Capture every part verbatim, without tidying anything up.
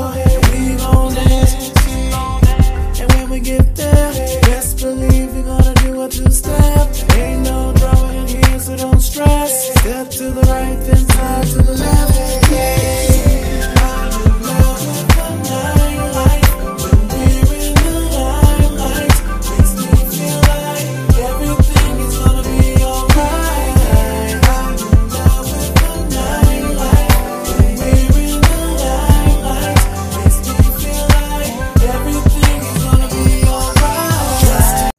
and we gon' dance. And when we get there, best believe we gonna do a two-step. Ain't no drama in here, so don't stress. Step to the right, then slide to the left. Yeah, I'm in love with the nightlife. When we're in the limelight, makes me feel like everything is gonna be alright. I'm in love with the nightlife. When we're in the limelight, makes me feel like everything is gonna be alright.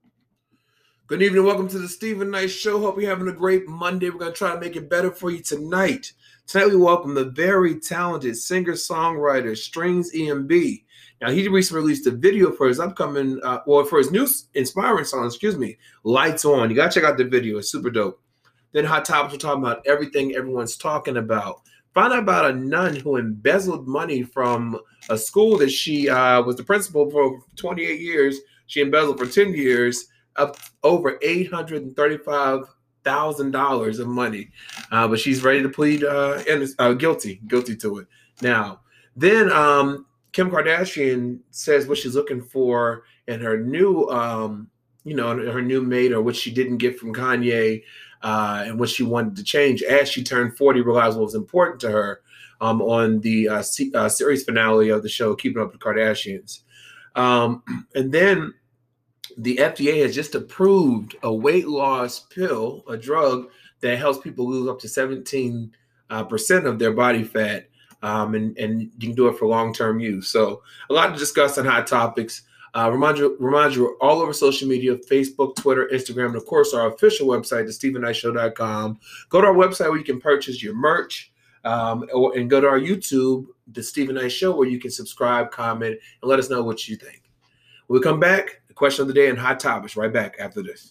Good evening, welcome to the Stephen Knight Show. Hope you're having a great Monday. We're going to try to make it better for you tonight. Tonight we welcome the very talented singer-songwriter Strings E M B. Now, he recently released a video for his upcoming, uh, well, for his new inspiring song, excuse me, Lights On. You got to check out the video. It's super dope. Then Hot Topics, we're talking about everything everyone's talking about. Find out about a nun who embezzled money from a school that she uh, was the principal for twenty-eight years. She embezzled for ten years. Up over eight hundred thirty-five thousand dollars of money. Uh, but she's ready to plead uh, uh, guilty, guilty to it. Now, then um, Kim Kardashian says what she's looking for in her new, um, you know, her new mate, or what she didn't get from Kanye, uh, and what she wanted to change as she turned forty, realized what was important to her um, on the uh, C- uh, series finale of the show, Keeping Up with the Kardashians. Um, and then the F D A has just approved a weight loss pill, a drug that helps people lose up to seventeen percent uh, of their body fat, um, and, and you can do it for long-term use. So a lot to discuss on Hot Topics. Uh, remind you, remind you, we're all over social media, Facebook, Twitter, Instagram, and, of course, our official website, the stephen knight show dot com. Go to our website where you can purchase your merch, um, or, and go to our YouTube, The Stephen Knight Show, where you can subscribe, comment, and let us know what you think. When we come back, the question of the day and Hot Topics right back after this.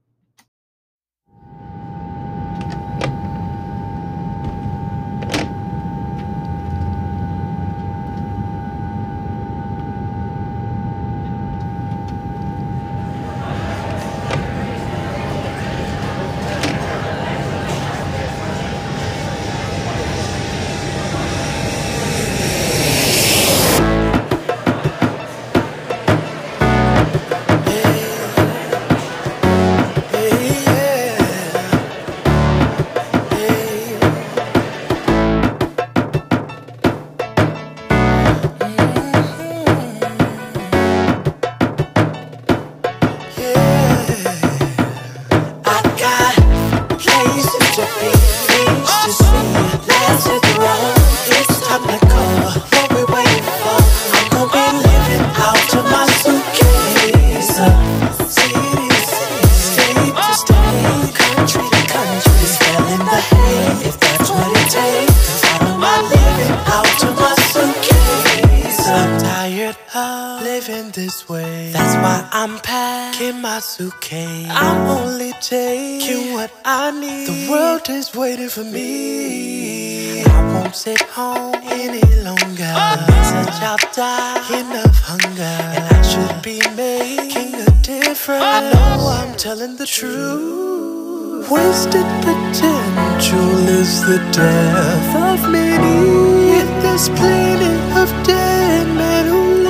Suitcase. I'm only taking what I need. The world is waiting for me. I won't sit home any longer. The message I've died of hunger, and I should be making a difference. I know I'm telling the truth. Wasted potential is the death of many. Yet there's plenty of dead men who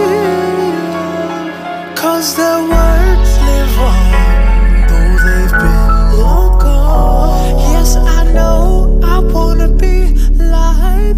live, 'cause their words live on, though they've been long gone. Yes, I know I wanna be like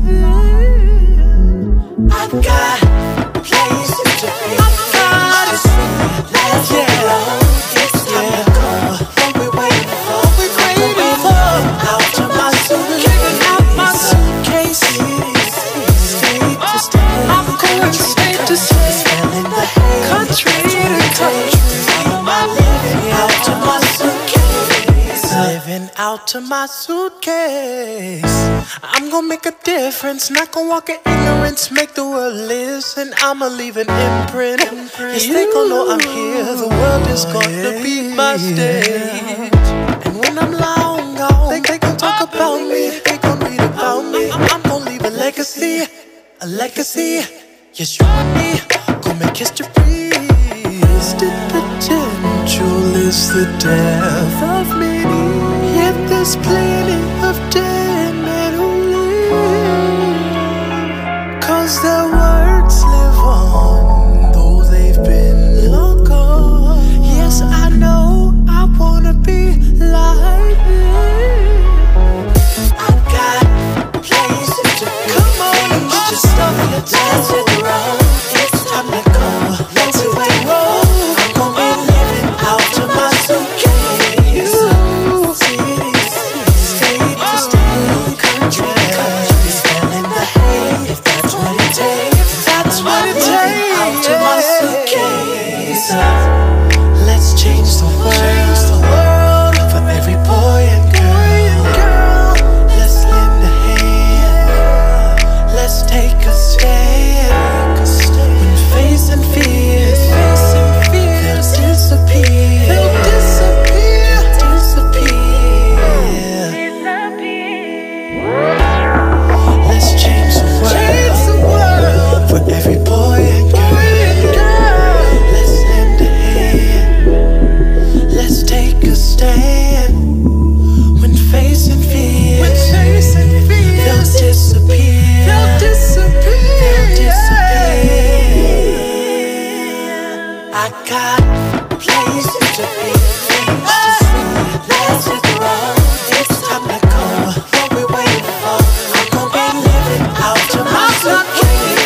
them. I've got places to be, I've got to see. Let's get on. It's time to go. What we waiting for? What we waiting for? Out to my suitcase, kicking out my suitcase. State to state, I'm going state to state. Smelling the hay, country to country. Out to my suitcase, living out to my suitcase. I'm gonna make a difference, not gonna walk in ignorance. Make the world listen, I'ma leave an imprint. Yes, they gon' know I'm here, the world is gonna be my stage. And when I'm long gone, they, they gon' talk about me, they gon' read about me. I'm, I'm gonna leave a legacy, a legacy. Yes, you and me, gon' make history. Wasted potential is the death of many. Yet there's plenty of dead men who live. 'cause their words live on, though they've been long gone. Yes, I know I wanna be like them. I've got places to be. Come on and get your stuff in the dance with the road. It's time to go. Let's away roll. I'm gonna be living out of my suitcase. Cities, state to state, country to country, spelling the hate. If that's what it takes, that's what it takes. Out of my suitcase. Let's change the world for every boy and girl. Let's lend a hand. Let's take a stand. When facing fears, they'll disappear. They'll disappear. Disappear. Let's change the world for every boy and girl. Let's lend a hand. Let's take a stand. When facing fears, they'll disappear. They'll disappear. They'll disappear. I got places to be, things to see. Let's hit the road. It's time to go. What we waiting for? I'm gonna be living out of my suitcase.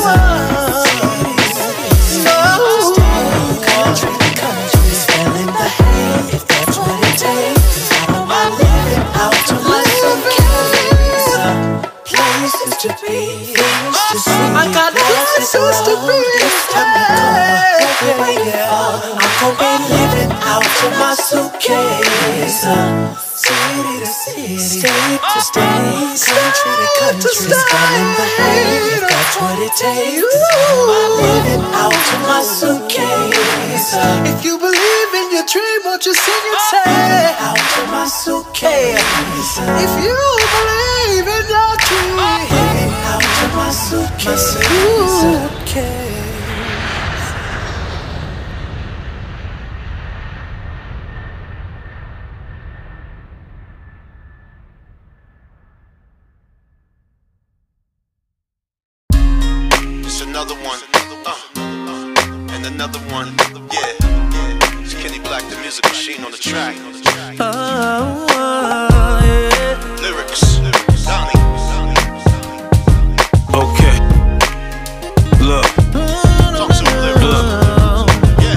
Country to country, spelling the hate. If that's what it takes, I'm living out of my suitcase. Places to be, things to see. I got places to be. It's time to go. What we waiting for? I'm gonna be living out of my suitcase. City to city, state to state, country to country, spelling the hate. If that's what it takes, I'm living out of my suitcase. If you believe in your dream, won't you sing and say, out of my suitcase. If you believe in your dream, I'm living out of my suitcase. suitcase. It's another one, uh, and another one, yeah. It's Kenny Black, the music machine on the track. Oh, oh, yeah. Lyrics, Donnie. Okay. Look. Talk some lyrics. Look.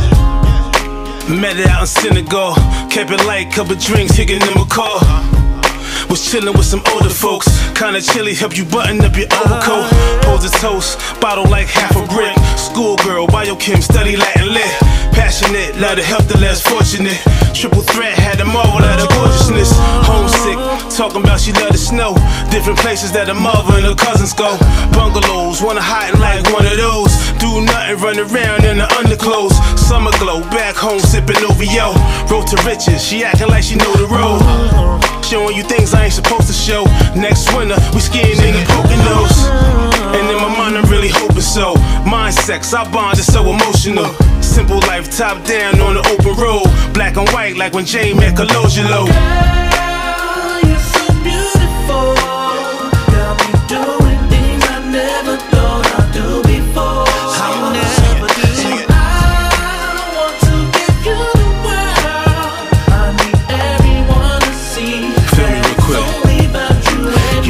Yeah. Met it out in Senegal. Kept it light, couple drinks, hitting them a call. Was chillin' with some older folks. Kinda chilly, help you button up your overcoat. Pose a toast, bottle like half a brick. Schoolgirl, biochem, study Latin lit. Passionate, love to help the less fortunate. Triple threat, had them all out of gorgeousness. Homesick, talking about she love the snow. Different places that her mother and her cousins go. Bungalows, wanna hide like one of those. Do nothing, run around in the underclothes. Summer glow, back home sipping O V O. Road to riches, she acting like she know the road. Showing you things I ain't supposed to show. Next winter, we skiing in the Poconos. And in my mind, I'm really hoping so. Mind sex, our bond is so emotional. Simple life, top down on the open road. Black and white, like when Jane met Colangelo. Girl, you're so beautiful. Got me doing things I never thought I'd do before. I never do. I want to give you the world. I need everyone to see. Feel me real quick. It's only about you and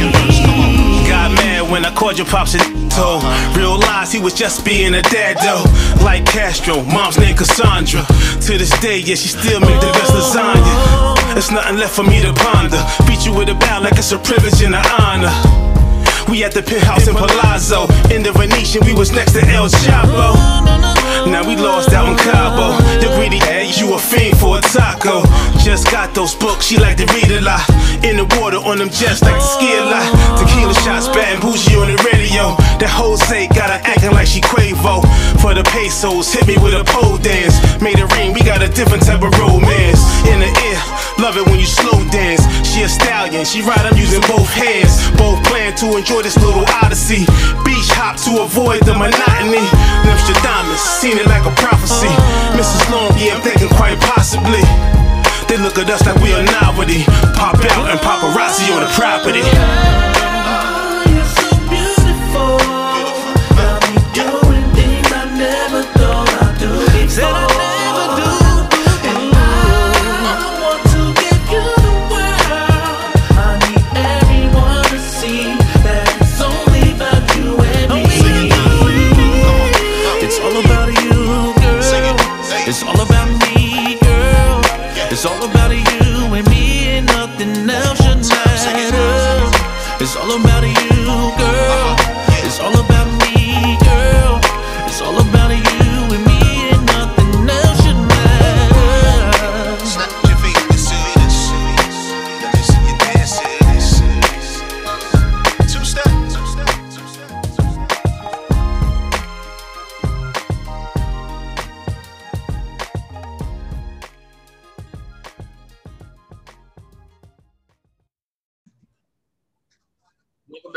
me. Got mad when I called your pops and told. Realized he was just being a dad though. Like Castro, mom's name Cassandra. To this day, yeah, she still make the best lasagna. There's nothing left for me to ponder. Beat you with a bow like it's a privilege and an honor. We at the penthouse in Palazzo. In the Venetian, we was next to El Chapo. Now we lost out in Cabo. The greedy ass, you a fiend for a taco. Just got those books, she like to read a lot. In the water on them jets, like to ski a lot. Tequila shots, bad and bougie on the radio. That Jose got her acting like she Quavo. For the pesos, hit me with a pole dance. Made a ring, we got a different type of romance. In the air, love it when you slow dance. She a stallion, she ride, I'm using both hands. Both plan to enjoy this little odyssey. Beach hop to avoid the monotony. Nostradamus, seen it like a prophecy. Missus Long, yeah, I'm thinking quite possibly. They look at us like we a novelty. Pop out and paparazzi on the property. You're so beautiful.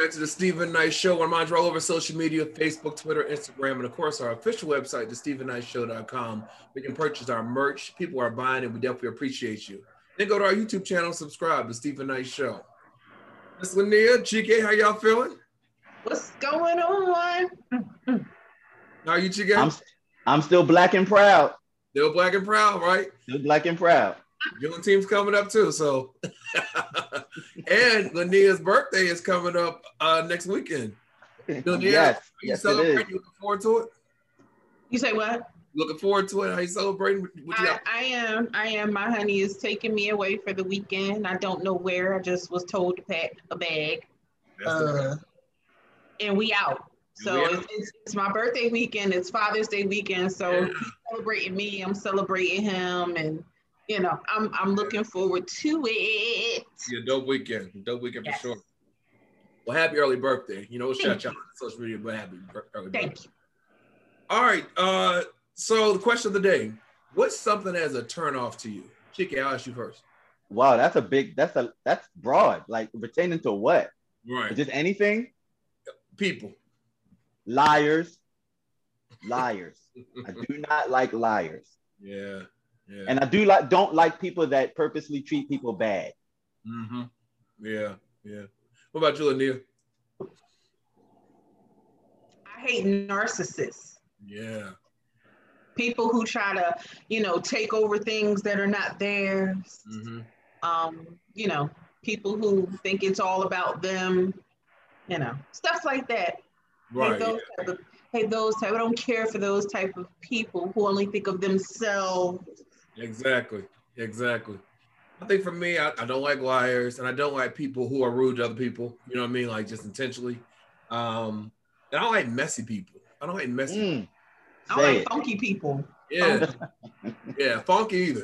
back to the Stephen Knight Show. I'm all over social media, Facebook, Twitter, Instagram, and of course our official website, the stephen knight show dot com. We can purchase our merch. People are buying it. We definitely appreciate you. Then go to our YouTube channel, subscribe to Stephen Knight Show. Miss Linnea, Chike, how y'all feeling? What's going on? How are you, Chike? I'm, I'm still black and proud. Still black and proud, right? Still black and proud. June team's coming up too, so. And Linnea's birthday is coming up uh, next weekend. Linnea, Yes, are you yes, it celebrating? is. You looking forward to it? You say what? Looking forward to it? How you celebrating? What you I, got? I am. I am. My honey is taking me away for the weekend. I don't know where. I just was told to pack a bag. That's the Uh, and we out. So We out. It's, it's, it's my birthday weekend. It's Father's Day weekend. So Yeah. he's celebrating me. I'm celebrating him, and you know, I'm I'm looking forward to it. Yeah, dope weekend. Dope weekend Yes. for sure. Well, happy early birthday. You know, we'll shout Thank you out on social media, but happy bir- early Thank birthday. you. All right. Uh, so the question of the day: what's something as a turn off to you? Chike, I'll ask you first. Wow, that's a big, that's a, that's broad. Like pertaining to what? Right. Just anything? People. Liars. Liars. I do not like liars. Yeah. Yeah. And I do like, don't like people that purposely treat people bad. Mm-hmm. Yeah. Yeah. What about you, Linnea? I hate narcissists. Yeah. People who try to, you know, take over things that are not theirs. Mm-hmm. Um, you know, people who think it's all about them, you know, stuff like that. Right. Hate those type of, hate those type. I don't care for those type of people who only think of themselves. Exactly. Exactly. I think for me, I, I don't like liars, and I don't like people who are rude to other people. You know what I mean? Like just intentionally. Um, and I don't like messy people. I don't like messy. Mm, I say don't like it. funky people. Yeah. Yeah. Funky either.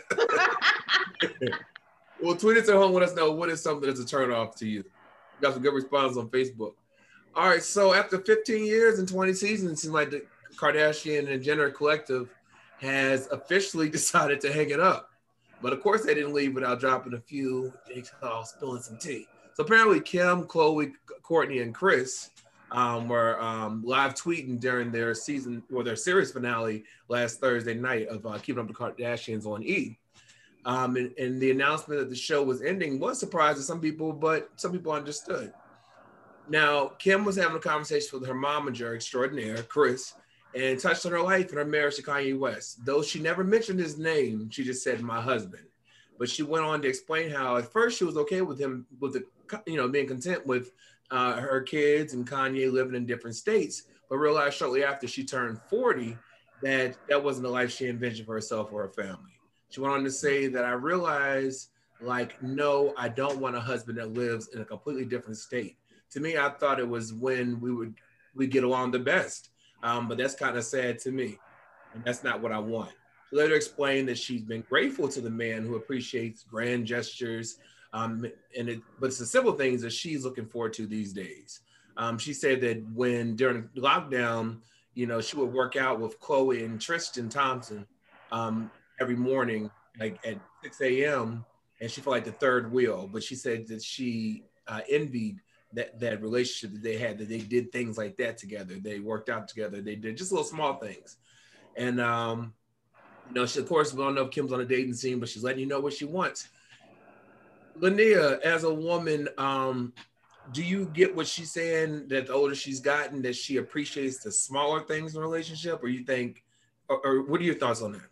Well, tweet it at home. Let us know what is something that's a turn off to you. We got some good responses on Facebook. All right. So after fifteen years and twenty seasons, it seems like the Kardashian and Jenner collective has officially decided to hang it up. But of course, they didn't leave without dropping a few, oh, spilling some tea. So apparently, Kim, Khloe, Courtney, and Chris um, were um, live tweeting during their season or their series finale last Thursday night of uh, Keeping Up with the Kardashians on E! Um, and, and the announcement that the show was ending was a surprise to some people, but some people understood. Now, Kim was having a conversation with her momager extraordinaire, Chris, and touched on her life and her marriage to Kanye West. Though she never mentioned his name, she just said, my husband. But she went on to explain how at first she was okay with him, with the, you know, being content with uh, her kids and Kanye living in different states, but realized shortly after she turned forty that that wasn't the life she envisioned for herself or her family. She went on to say that I realized, like, no, I don't want a husband that lives in a completely different state. To me, I thought it was when we would we get along the best. Um, but that's kind of sad to me. And that's not what I want. She later explained that she's been grateful to the man who appreciates grand gestures. Um, and it, but it's the simple things that she's looking forward to these days. Um, she said that when during lockdown, you know, she would work out with Khloe and Tristan Thompson um, every morning, like at six a.m. and she felt like the third wheel. But she said that she uh, envied that that relationship that they had, that they did things like that together. They worked out together. They did just little small things. And, um, you know, she, of course, we don't know if Kim's on a dating scene, but she's letting you know what she wants. Linnea, as a woman, um, do you get what she's saying, that the older she's gotten, that she appreciates the smaller things in a relationship? Or you think, or, or what are your thoughts on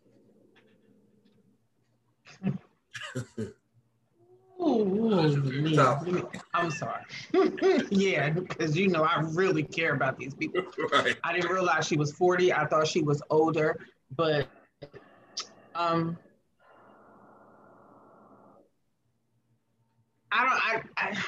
that? Ooh, yeah. I'm sorry. Yeah, because you know I really care about these people. Right. I didn't realize she was forty. I thought she was older, but um, I don't. I, I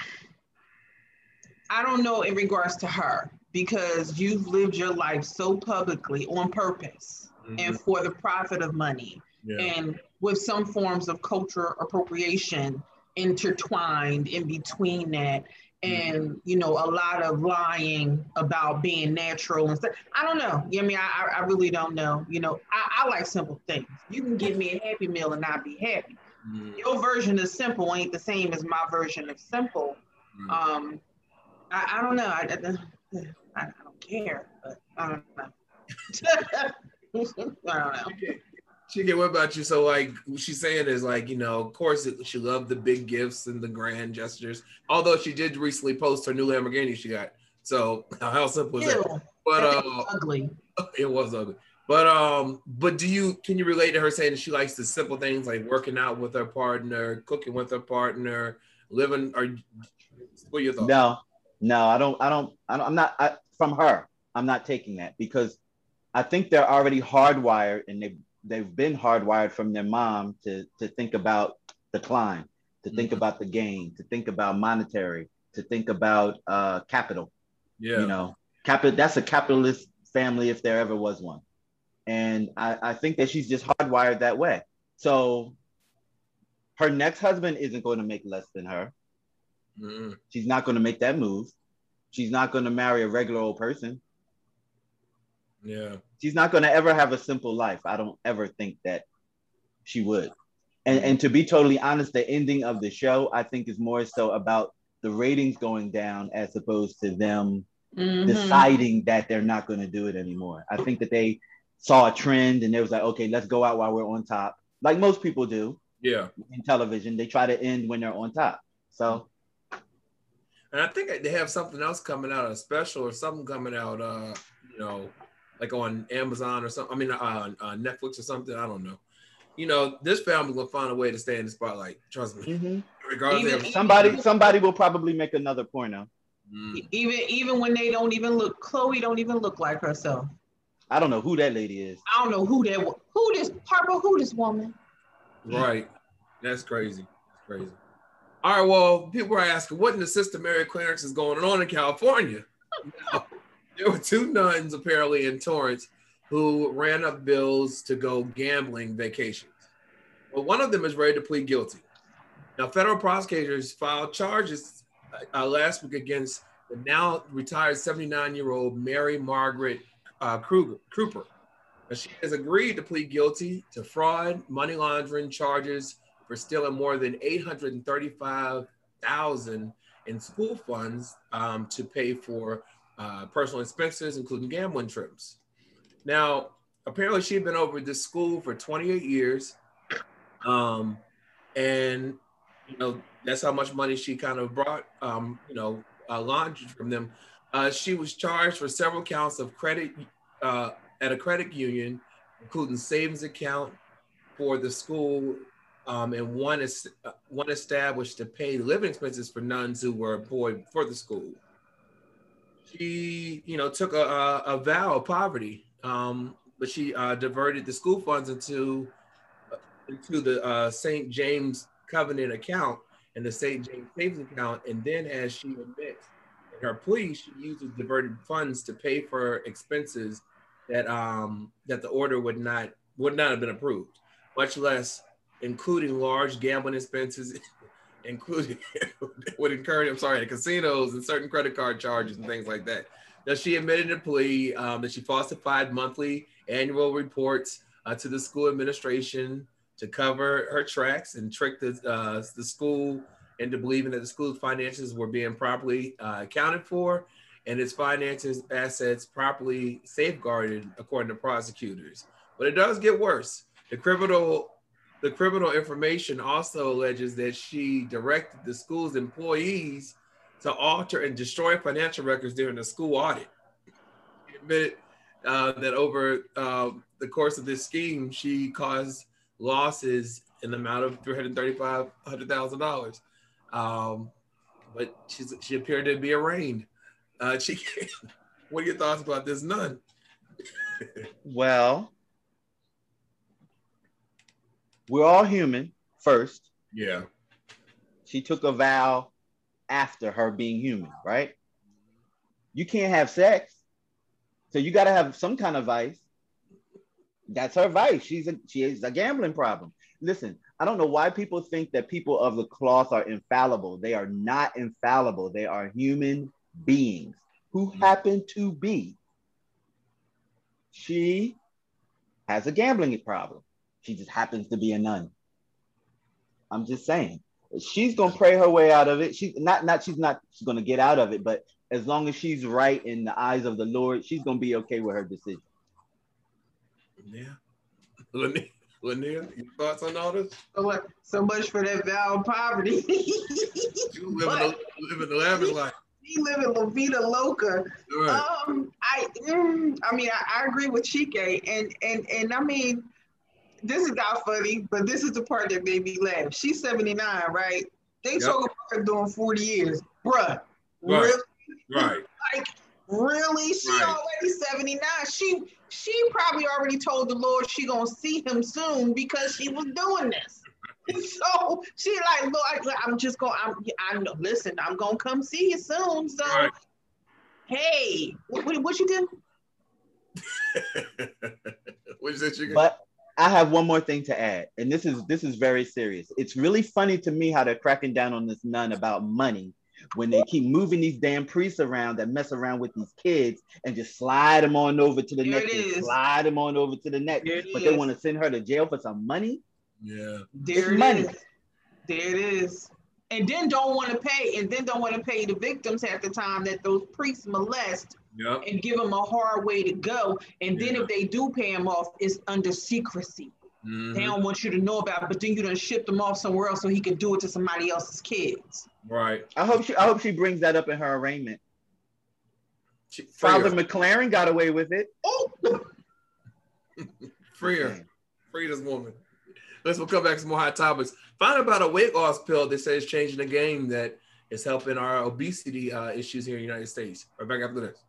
I don't know in regards to her, because you've lived your life so publicly on purpose mm-hmm. and for the profit of money, yeah. and with some forms of cultural appropriation intertwined in between that, and you know, a lot of lying about being natural and stuff. I don't know. I mean, I, I really don't know. You know, I, I like simple things. You can give me a Happy Meal and I'll be happy. Mm. Your version of simple ain't the same as my version of simple. Mm. Um, I, I don't know. I, I, I don't care, but I don't know. I don't know. Chicken, what about you? So, like, what she's saying is, like, you know, of course, it, she loved the big gifts and the grand gestures. Although she did recently post her new Lamborghini she got. So, how simple is Ew, that? But that uh, ugly. it was ugly. But um, but do you can you relate to her saying that she likes the simple things like working out with her partner, cooking with her partner, living? Or what are your thoughts? No, no, I don't. I don't. I don't I'm not I, from her. I'm not taking that because I think they're already hardwired, and they've they've been hardwired from their mom to to think about the climb, to think Mhm. about the gain, to think about monetary, to think about uh, capital. Yeah, You know, capital. That's a capitalist family if there ever was one. And I, I think that she's just hardwired that way. So her next husband isn't going to make less than her. Mhm. She's not going to make that move. She's not going to marry a regular old person. yeah, She's not going to ever have a simple life. I don't ever think that she would. And, and to be totally honest, the ending of the show, I think, is more so about the ratings going down as opposed to them Mhm. deciding that they're not going to do it anymore. I think that they saw a trend and they was like, okay, let's go out while we're on top. Like most people do yeah. in television. They try to end when they're on top. So And I think they have something else coming out, a special or something coming out. Uh, you know, like on Amazon or something. I mean, uh, uh, Netflix or something. I don't know. You know, this family will find a way to stay in the spotlight. Trust me. mhm. Regardless Even- of somebody somebody will probably make another porno. Mm. Even even when they don't even look, Chloe don't even look like herself. I don't know who that lady is. I don't know who that wa- who this Harper, who this woman. Right. That's crazy. That's crazy. All right. Well, people are asking, what in the system area clearance is going on in California? Now, there were two nuns apparently in Torrance who ran up bills to go gambling vacations. Well, one of them is ready to plead guilty. Now, federal prosecutors filed charges uh, last week against the now retired seventy-nine-year-old Mary Margaret uh, Kruger, Cooper. Now, she has agreed to plead guilty to fraud, money laundering charges for stealing more than eight hundred thirty-five thousand dollars in school funds um, to pay for uh, personal expenses, including gambling trips. Now, apparently, she'd been over at this school for twenty-eight years. Um, and you know that's how much money she kind of brought um you know uh, laundered from them. Uh, she was charged for several counts of credit uh, at a credit union, including savings account for the school, um, and one is uh, one established to pay living expenses for nuns who were employed for the school. She, you know, took a, a, a vow of poverty, um, but she uh, diverted the school funds into into the uh, Saint James Covenant account and the Saint James savings account, and then as she admits in her plea, she uses diverted funds to pay for expenses that um, that the order would not would not have been approved, much less including large gambling expenses, including would incur, I'm sorry, the casinos and certain credit card charges and things like that. Now, she admitted in a plea um, that she falsified monthly annual reports uh, to the school administration to cover her tracks and trick the, uh, the school into believing that the school's finances were being properly uh, accounted for and its finances, assets properly safeguarded, according to prosecutors. But it does get worse. The criminal, the criminal information also alleges that she directed the school's employees to alter and destroy financial records during the school audit. She admitted uh, that over uh, the course of this scheme, she caused losses in the amount of three hundred thirty-five thousand dollars. Um, but she's, she appeared to be arraigned. Uh, she, what are your thoughts about this nun? Well, we're all human first. Yeah. She took a vow after her being human, right? You can't have sex. So you got to have some kind of vice. That's her vice. She's a, she has a gambling problem. Listen, I don't know why people think that people of the cloth are infallible. They are not infallible. They are human beings who happen to be. She has a gambling problem. She just happens to be a nun. I'm just saying. She's gonna pray her way out of it. She's not, not she's not she's gonna get out of it, but as long as she's right in the eyes of the Lord, she's gonna be okay with her decision. Yeah. Lanier, Lanier, your thoughts on all this? So, what, so much for that vow of poverty. You living a living the lavish life. She living La Vida Loca. Right. Um, I, mm, I mean, I, I agree with Chike, and and and I mean, this is not funny, but this is the part that made me laugh. She's seventy-nine, right? They Yep. talk about her doing forty years, bruh. Right. Really? Right. Like, really? She Right. already seventy-nine. She she probably already told the Lord she gonna see him soon because she was doing this. So she like, Lord, I, I'm just gonna, I'm, I'm, listen, I'm gonna come see you soon. So, Right. hey, what, what, what you did? What is that you But I have one more thing to add, and this is this is very serious. It's really funny to me how they're cracking down on this nun about money when they keep moving these damn priests around that mess around with these kids and just slide them on over to the There next it and is. slide them on over to the next. There it But they is. want to send her to jail for some money. Yeah. There It's money. it is. There it is. And then don't want to pay, and then don't want to pay the victims at the time that those priests molest Yep. and give them a hard way to go. And then Yeah. if they do pay them off, it's under secrecy. Mhm. They don't want you to know about it, but then you done ship them off somewhere else so he can do it to somebody else's kids. Right. I hope she I hope she brings that up in her arraignment. She- Free Father her. McLaren got away with it. Oh, Free her. Free this woman. Let's we'll come back to some more hot topics. Find out about a weight loss pill that says changing the game that is helping our obesity uh, issues here in the United States. Right back after this.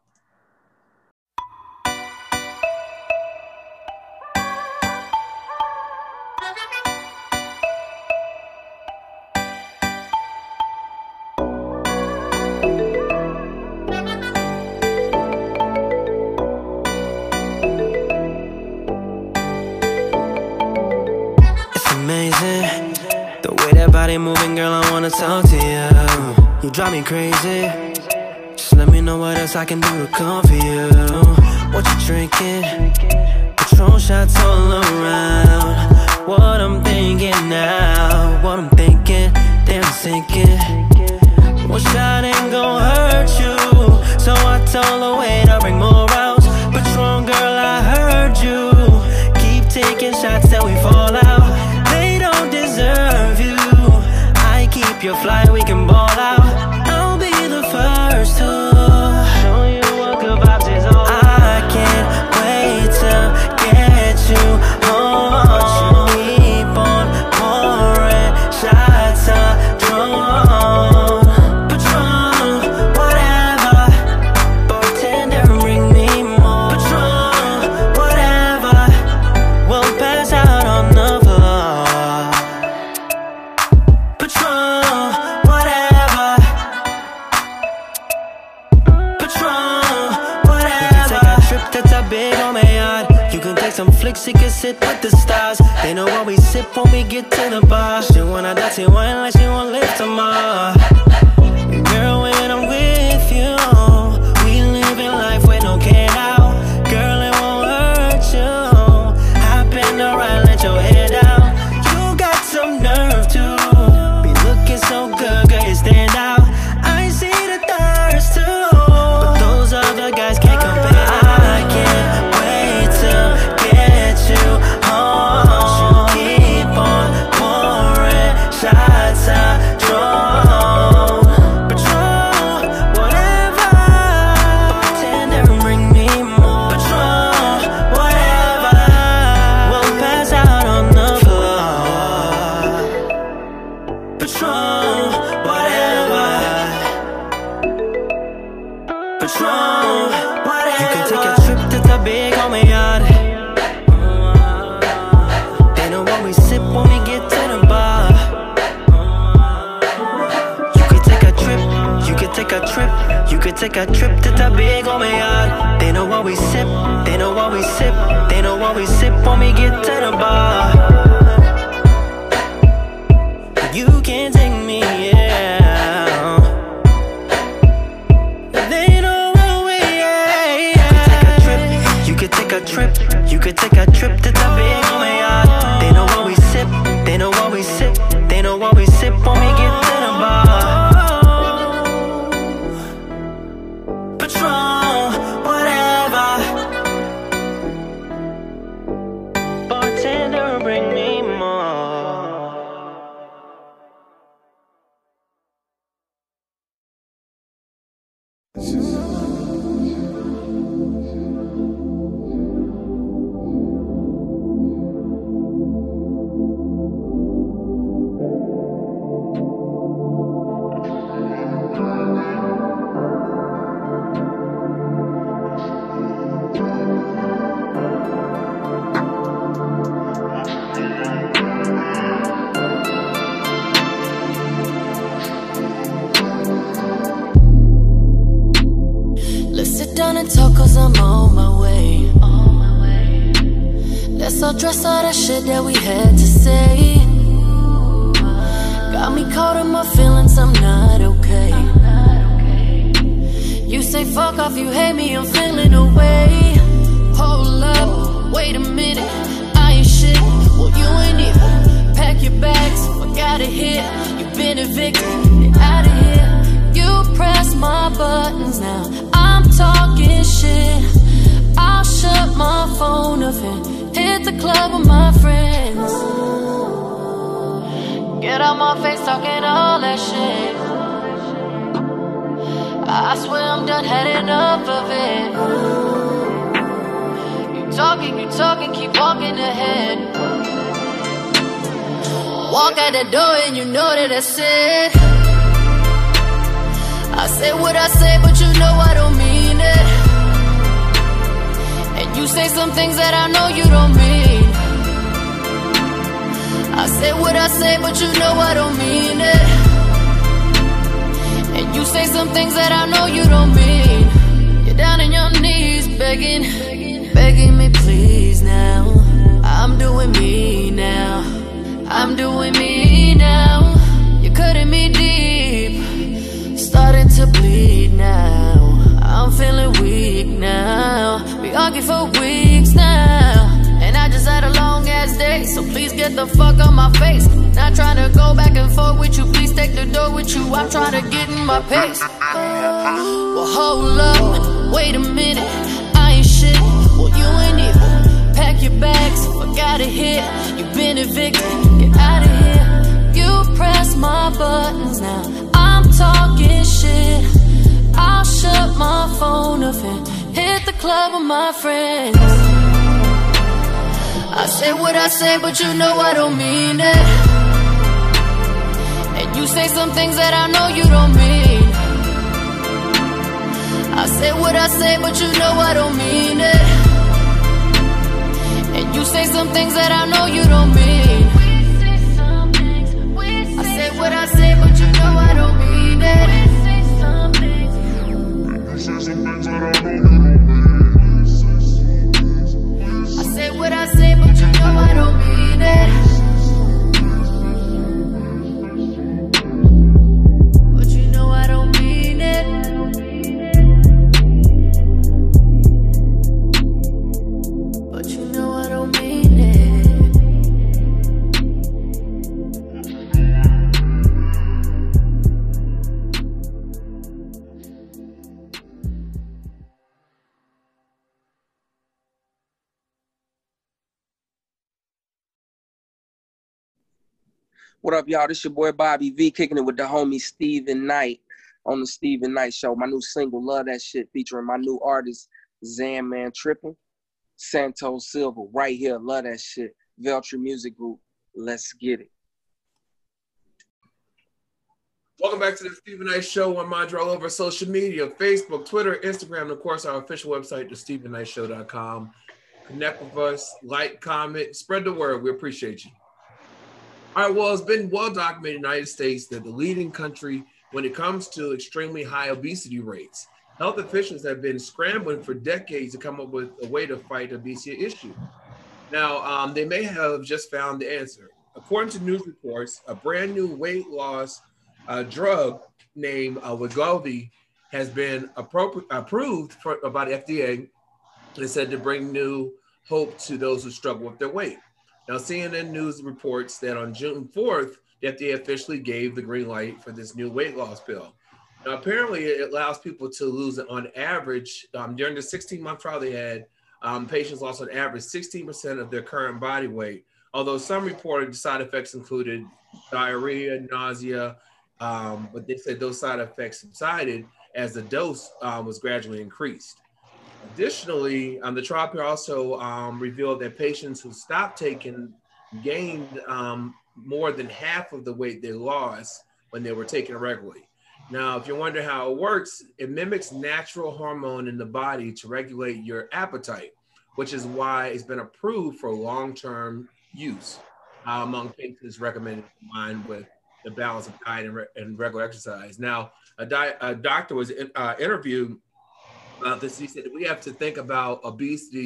It's amazing the way that body moving, girl. I wanna talk to you. You drive me crazy. Just let me know what else I can do to come for you. What you drinking? Patron shots all around. What I'm thinking now, what I'm thinking, damn sinking. One shot ain't gon' hurt you, so I told her wait, I'll bring more rounds. Patron, girl, I heard you. Keep taking shots till we fall out. They don't deserve you. I keep your fly, we can ball out. I'll be the first to show you what good vibes is all. I can't wait to get you home. Keep on pouring shots of Patron. Patron, whatever. Bartender, bring me more. Patron, whatever. We'll pass out on the floor. Patron, whatever. Patron, whatever. You can take a trip that's a big on my yard. You can take some flicks, you can sit with the stars. They know what we sip when we get to the bar. She wanna dirty wine like she won't live tomorrow. Girl, when I'm with you, we living life with no care now. Girl, it won't hurt you. Hop in the ride, let your head down. You got some nerve to be looking so good, girl, you stand out. I see the thirst too, but those other guys can't compare. I can't wait to get you home. Keep on pouring shots of Patron. Patron, whatever. Bartender, bring me more. Patron, whatever. We'll pass out on the floor. Patron, whatever. Patron, whatever. You can take a trip to the big on my yard. They know what we sip when we get to the bar. You could take a trip, you could take a trip, you could take a trip to the big on my yard. They know what we sip, they know what we sip, they know what we sip when we get to the bar. You can't take me, yeah. They know what we, yeah. You could take a trip, you could take a trip to the big on my yard. They know what we sip, they know what we sip, they know what we sip when we get to the bar. Let's address all that shit that we had to say. Got me caught in my feelings, I'm not okay. You say fuck off, you hate me, I'm feeling away. Hold up, wait a minute, I ain't shit. Well, you ain't even pack your bags, fuck outta here. You been evicted, get out of here. You press my buttons now, I'm talking shit. I'll shut my phone off and hit the club with my friends. Get out my face talking all that shit. I swear I'm done, had enough of it. You talking, you talking, keep walking ahead. Walk out the door and you know that that's it. I say what I say, but you know I don't mean it. And you say some things that I know you don't mean. I say what I say, but you know I don't mean it. And you say some things that I know you don't mean. You're down on your knees begging, begging me please now. I'm doing me now, I'm doing me now. You're cutting me deep, starting to bleed now. I'm feeling weak now. We argue for weeks now, and I just had a long ass day, so please get the fuck on my face. Not trying to go back and forth with you, please take the door with you. I'm trying to get in my pace. Well, hold up, wait a minute, I ain't shit. Well, you ain't even pack your bags, fuck outta here. You been evicted, get out of here. You press my buttons now, I'm talking shit. I'll shut my phone off and hit the club with my friends. I say what I say, but you know I don't mean it. And you say some things that I know you don't mean. I say what I say, but you know I don't mean it. And you say some things that I know you don't mean. I say what I say, but you know I don't mean it. I say what I say, but you know I don't mean it. But you know I don't mean it. But you know I don't mean it. What up, y'all? This your boy Bobby V, kicking it with the homie Steven Knight on the Steven Knight Show. My new single, Love That Shit, featuring my new artist, Zan Man Trippin', Santos Silva, right here, Love That Shit, Veltri Music Group. Let's get it. Welcome back to the Steven Knight Show. I'm Mandra all over social media, Facebook, Twitter, Instagram, and of course our official website, the steven knight show dot com. Connect with us, like, comment, spread the word. We appreciate you. All right, well, it's been well documented in the United States that the leading country when it comes to extremely high obesity rates. Health officials have been scrambling for decades to come up with a way to fight the obesity issue. Now, um, they may have just found the answer. According to news reports, a brand new weight loss uh, drug named uh, Wegovy has been appro- approved for, by the F D A. They said to bring new hope to those who struggle with their weight. Now, C N N News reports that on June fourth, the F D A officially gave the green light for this new weight loss pill. Now, apparently, it allows people to lose, on average, um, during the sixteen-month trial they had, um, patients lost on average sixteen percent of their current body weight, although some reported side effects included diarrhea, nausea, um, but they said those side effects subsided as the dose um, was gradually increased. Additionally, um, the trial paper also um, revealed that patients who stopped taking gained um, more than half of the weight they lost when they were taking it regularly. Now, if you wonder how it works, it mimics natural hormone in the body to regulate your appetite, which is why it's been approved for long-term use uh, among patients recommended combined with the balance of diet and, re- and regular exercise. Now, a, di- a doctor was in, uh, interviewed about this. He said we have to think about obesity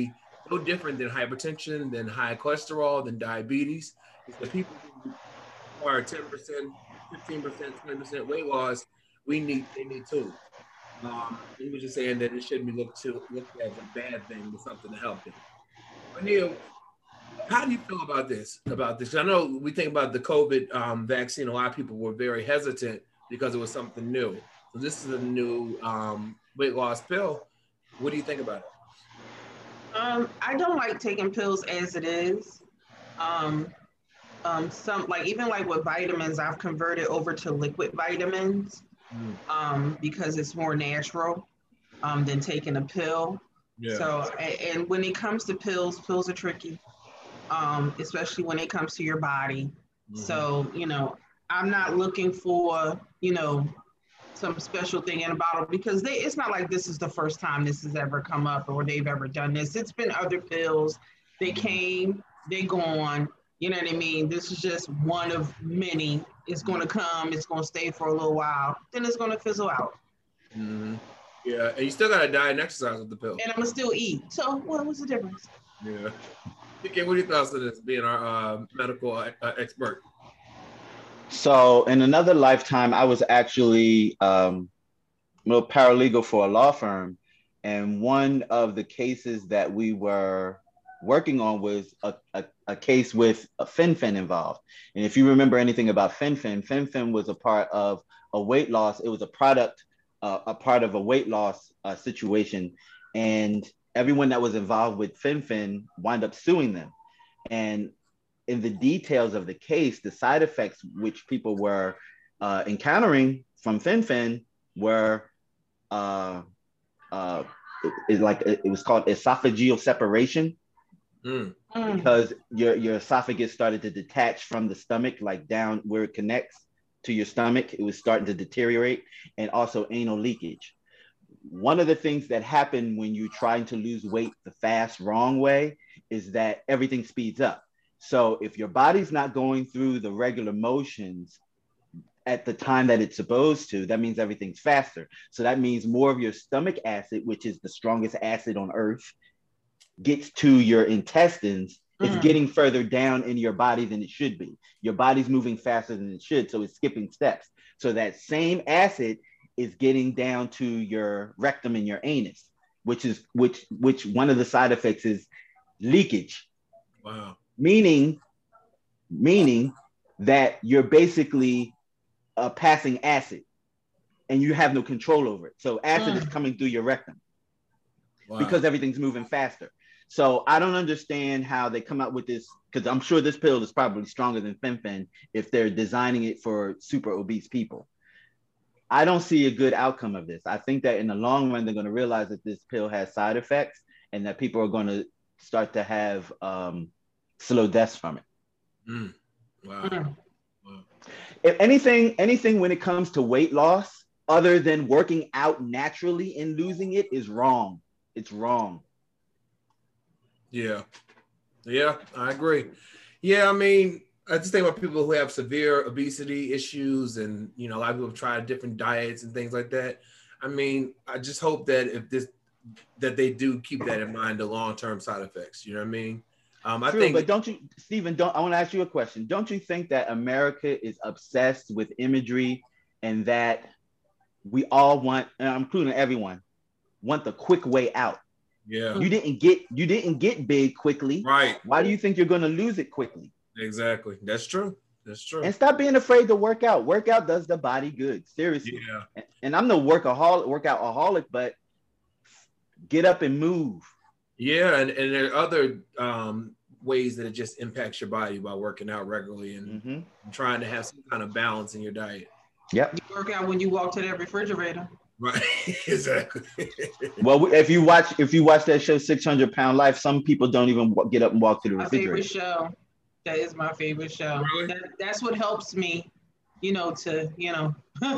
no different than hypertension, than high cholesterol, than diabetes. It's the people who require ten percent, fifteen percent, twenty percent weight loss, we need they need too. Um, he was just saying that it shouldn't be looked to looked at as a bad thing, but something to help them. But Neil, how do you feel about this? About this? I know we think about the COVID um, vaccine. A lot of people were very hesitant because it was something new. So this is a new um, weight loss pill. What do you think about it? Um, I don't like taking pills as it is. Um, um, some like even like with vitamins, I've converted over to liquid vitamins mm. um, because it's more natural um, than taking a pill. Yeah. So and, and when it comes to pills, pills are tricky, um, especially when it comes to your body. Mm-hmm. So you know, I'm not looking for you know. some special thing in a bottle because they it's not like this is the first time this has ever come up or they've ever done this. It's been other pills. They came, they gone. You know what I mean? This is just one of many. It's going to come. It's going to stay for a little while. Then it's going to fizzle out. Mm-hmm. Yeah, and you still got to diet and exercise with the pill. And I'm going to still eat. So what was the difference? Yeah. Okay, what are your thoughts on this, being our uh, medical uh, expert? So in another lifetime, I was actually um, a little paralegal for a law firm. And one of the cases that we were working on was a, a, a case with a fen-phen involved. And if you remember anything about fen-phen, fen-phen was a part of a weight loss. It was a product, uh, a part of a weight loss uh, situation. And everyone that was involved with fen-phen wound up suing them. And in the details of the case, the side effects which people were uh, encountering from fen-phen were uh, uh, it, it like it, it was called esophageal separation mm. because your your esophagus started to detach from the stomach, like down where it connects to your stomach. It was starting to deteriorate, and also anal leakage. One of the things that happen when you're trying to lose weight the fast, wrong way is that everything speeds up. So if your body's not going through the regular motions at the time that it's supposed to, that means everything's faster. So that means more of your stomach acid, which is the strongest acid on earth, gets to your intestines. Mm. It's getting further down in your body than it should be. Your body's moving faster than it should, so it's skipping steps. So that same acid is getting down to your rectum and your anus, which is which which one of the side effects is leakage. Wow. Meaning, meaning that you're basically uh, passing acid and you have no control over it. So acid mm. is coming through your rectum wow. because everything's moving faster. So I don't understand how they come up with this, because I'm sure this pill is probably stronger than fen-phen if they're designing it for super obese people. I don't see a good outcome of this. I think that in the long run, they're going to realize that this pill has side effects and that people are going to start to have um, slow deaths from it. Mm. Wow. Mm. Wow. If anything, anything when it comes to weight loss, other than working out naturally and losing it, is wrong. It's wrong. Yeah. Yeah, I agree. Yeah, I mean, I just think about people who have severe obesity issues, and you know, a lot of people have tried different diets and things like that. I mean, I just hope that if this that they do keep that in mind, the long-term side effects. You know what I mean? Um, I True, think, but don't you, Stephen? Don't I want to ask you a question? Don't you think that America is obsessed with imagery, and that we all want, and I'm including everyone, want the quick way out? Yeah. You didn't get you didn't get big quickly. Right. Why do you think you're going to lose it quickly? Exactly. That's true. That's true. And stop being afraid to work out. Workout does the body good. Seriously. Yeah. And I'm no workaholic, workoutaholic, but get up and move. Yeah, and, and there are other um, ways that it just impacts your body by working out regularly and mm-hmm. trying to have some kind of balance in your diet. Yep. You work out when you walk to that refrigerator. Right. Exactly. Well, if you watch if you watch that show six hundred pound Life, some people don't even get up and walk to the my refrigerator. My favorite show. That is my favorite show. Really? That, that's what helps me, you know, to, you know,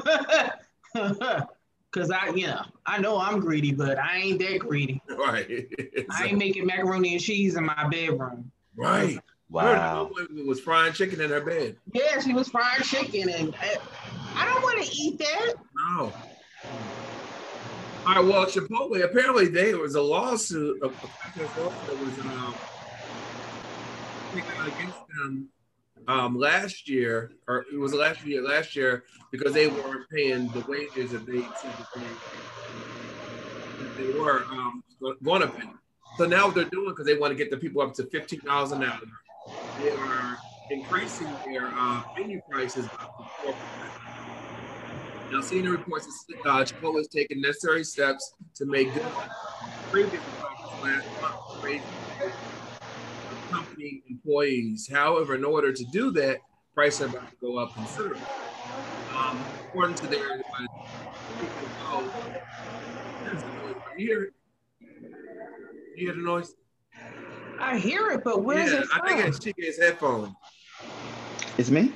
because I, you know, I know I'm greedy, but I ain't that greedy. Right. Exactly. I ain't making macaroni and cheese in my bedroom. Right. Wow. It was frying chicken in her bed. Yeah, she was frying chicken, and I, I don't want to eat that. No. All right, well, Chipotle, apparently there was a lawsuit, a protest lawsuit that was um, taken out against them um, last year, or it was last year, last year, because they weren't paying the wages that they said that they, that they were um, going to pay. So now what they're doing, because they want to get the people up to fifteen dollars an hour, they are increasing their uh, menu prices by four percent. Now, C N N reports that uh, Chipotle has taken necessary steps to make good on previous practice last month to raise company employees. However, in order to do that, prices are about to go up considerably. Um, according to their, uh, oh, there's a noise. You hear it? You hear the noise? I hear it, but where's yeah, it from? I think it's Chike's headphone. It's me?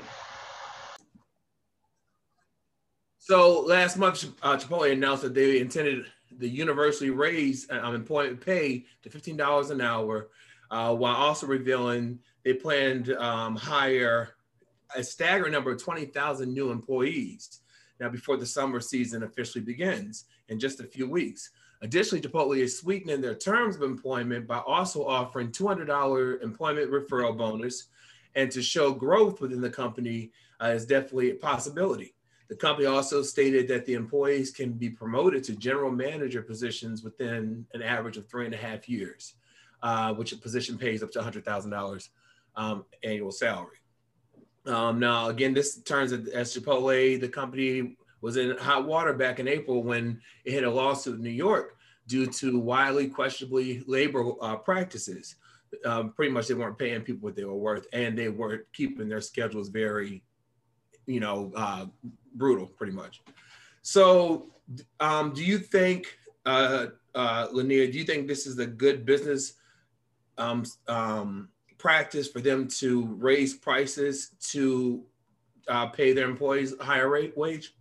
So last month, uh, Chipotle announced that they intended to universally raise um, employment pay to fifteen dollars an hour, uh, while also revealing they plan to um, hire a staggering number of twenty thousand new employees now before the summer season officially begins in just a few weeks. Additionally, Chipotle is sweetening their terms of employment by also offering two hundred dollars employment referral bonus, and to show growth within the company uh, is definitely a possibility. The company also stated that the employees can be promoted to general manager positions within an average of three and a half years, uh, which a position pays up to one hundred thousand dollars um, annual salary. Um, now, again, this turns as Chipotle, the company was in hot water back in April when it hit a lawsuit in New York due to widely questionably labor uh, practices. Um, pretty much they weren't paying people what they were worth, and they weren't keeping their schedules very, you know, uh, brutal, pretty much. So um, do you think, uh, uh, Lanier, do you think this is a good business um, um, practice for them to raise prices to uh, pay their employees a higher rate wage?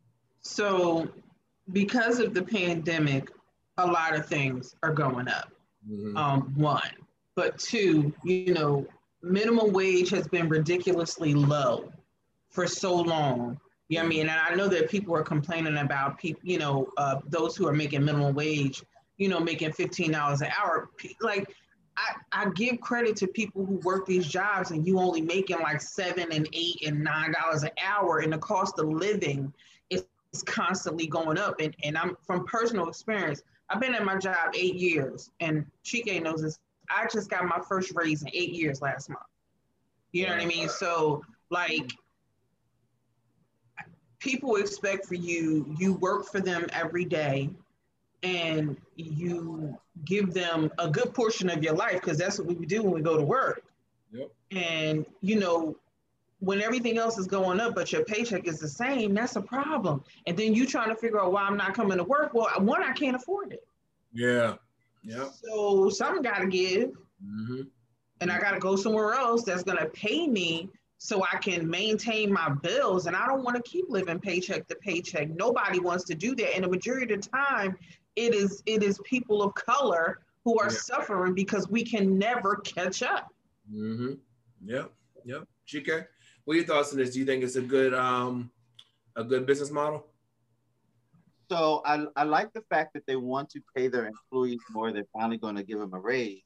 So because of the pandemic, a lot of things are going up, mm-hmm. um, one. But two, you know, minimum wage has been ridiculously low for so long. You know what I mean? And I know that people are complaining about people, you know, uh, those who are making minimum wage, you know, making fifteen dollars an hour. Like, I, I give credit to people who work these jobs and you only making like seven and eight and nine dollars an hour, and the cost of living is constantly going up. And, and I'm from personal experience. I've been at my job eight years, and Chike knows this. I just got my first raise in eight years last month. You know what I mean? So like, people expect for you, you work for them every day and you give them a good portion of your life, because that's what we do when we go to work. Yep. And, you know, when everything else is going up, but your paycheck is the same, that's a problem. And then you trying to figure out why I'm not coming to work. Well, one, I can't afford it. Yeah. Yeah. So something got to give. Mm-hmm. And I got to go somewhere else that's going to pay me so I can maintain my bills. And I don't want to keep living paycheck to paycheck. Nobody wants to do that. And the majority of the time, it is it is people of color who are yeah. suffering because we can never catch up. Mm-hmm. Yep. Yep. Chike, what are your thoughts on this? Do you think it's a good um a good business model? So I, I like the fact that they want to pay their employees more. They're finally going to give them a raise.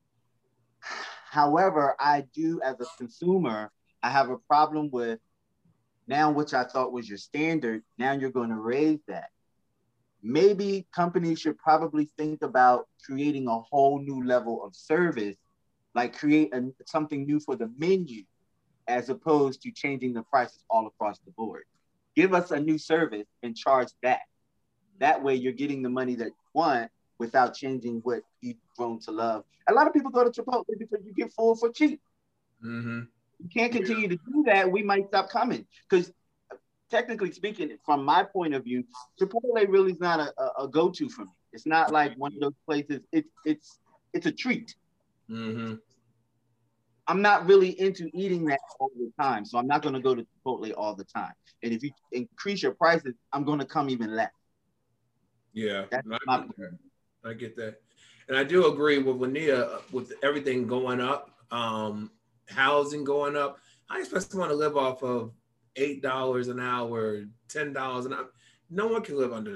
However, I do, as a consumer, I have a problem with now, which I thought was your standard, now you're going to raise that. Maybe companies should probably think about creating a whole new level of service, like create a, something new for the menu, as opposed to changing the prices all across the board. Give us a new service and charge that. That way you're getting the money that you want without changing what you've grown to love. A lot of people go to Chipotle because you get food for cheap. Mm-hmm. You can't continue to do that. We might stop coming. Because technically speaking, from my point of view, Chipotle really is not a, a, a go-to for me. It's not like one of those places. It's it's it's a treat. Mm-hmm. I'm not really into eating that all the time, so I'm not going to go to Chipotle all the time. And if you increase your prices, I'm going to come even less. Yeah, That's I, my get that. I get that. And I do agree with Lania, with everything going up, um, housing going up. I expect someone to live off of eight dollars an hour, ten dollars an hour. No one can live under that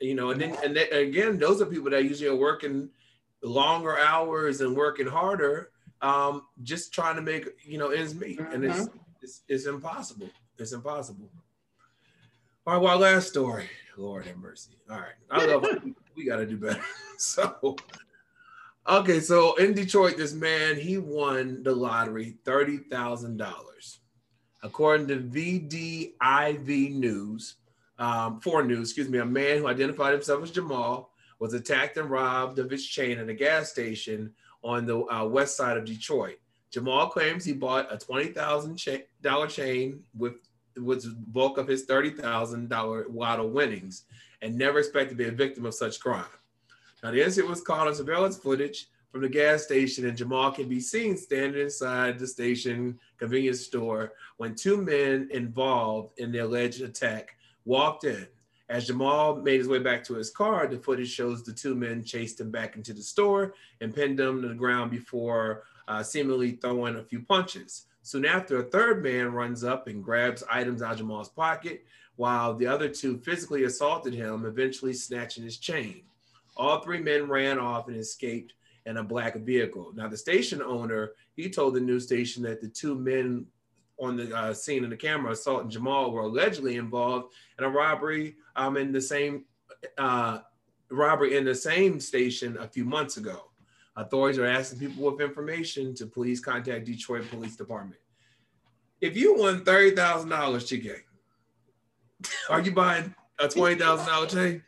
You know, and then and then, again, those are people that usually are working longer hours and working harder, um, just trying to make, you know, ends meet, mm-hmm. and it's, it's it's impossible. It's impossible. All right, well, last story. Lord have mercy. All right, I love it. We got to do better. So, okay, so in Detroit, this man, he won the lottery, thirty thousand dollars, according to V D I V News. Um, four News, excuse me, a man who identified himself as Jamal was attacked and robbed of his chain at a gas station on the uh, west side of Detroit. Jamal claims he bought a twenty thousand dollars chain with was the bulk of his thirty thousand dollars lotto winnings and never expected to be a victim of such crime. Now, the incident was caught on surveillance footage from the gas station, and Jamal can be seen standing inside the station convenience store when two men involved in the alleged attack walked in. As Jamal made his way back to his car, the footage shows the two men chased him back into the store and pinned him to the ground before uh, seemingly throwing a few punches. Soon after, a third man runs up and grabs items out of Jamal's pocket, while the other two physically assaulted him, eventually snatching his chain. All three men ran off and escaped in a black vehicle. Now, the station owner, he told the news station that the two men on the uh, scene in the camera assaulting Jamal were allegedly involved in a robbery um, in the same uh, robbery in the same station a few months ago. Authorities are asking people with information to please contact Detroit Police Department. If you won thirty thousand dollars, Chike, are you buying a twenty thousand dollars chain?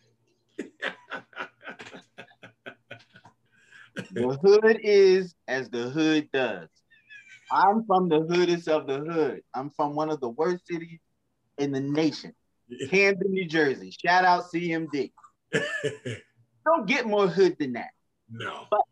The hood is as the hood does. I'm from the hoodest of the hood. I'm from one of the worst cities in the nation, Camden, New Jersey. Shout out C M D. Don't get more hood than that. No. But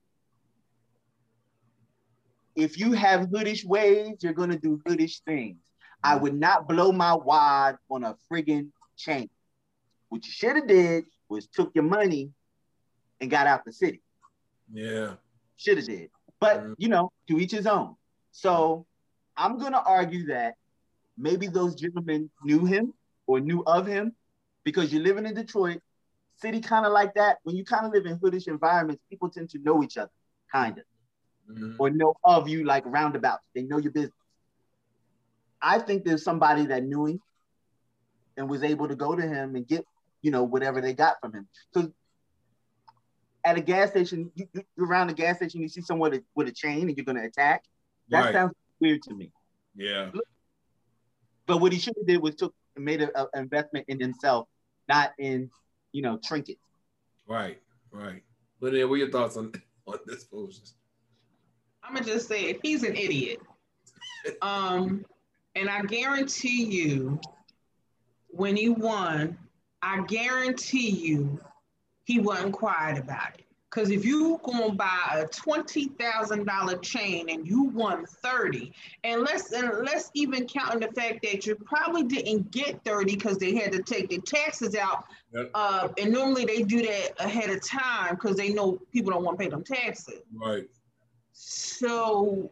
if you have hoodish ways, you're going to do hoodish things. I would not blow my wad on a friggin' chain. What you should have did was took your money and got out the city. Yeah. Should have did. But, mm. you know, to each his own. So I'm going to argue that maybe those gentlemen knew him or knew of him because you're living in Detroit, city kind of like that. When you kind of live in hoodish environments, people tend to know each other, kind of. Mm-hmm. Or know of you like roundabouts. They know your business. I think there's somebody that knew him and was able to go to him and get, you know, whatever they got from him. So at a gas station, you, you're around the gas station, you see someone with a, with a chain and you're going to attack. That right. sounds weird to me. Yeah. But what he should have did was took and made an investment in himself, not in, you know, trinkets. Right, right. But then, what are your thoughts on, on this foolishness? I'm gonna just say, if he's an idiot, um, and I guarantee you, when he won, I guarantee you, he wasn't quiet about it. Because if you gonna buy a twenty thousand dollar chain and you won thirty, and let's and let's even count the fact that you probably didn't get thirty because they had to take their taxes out. Yep. Uh, and normally they do that ahead of time because they know people don't want to pay them taxes. Right. So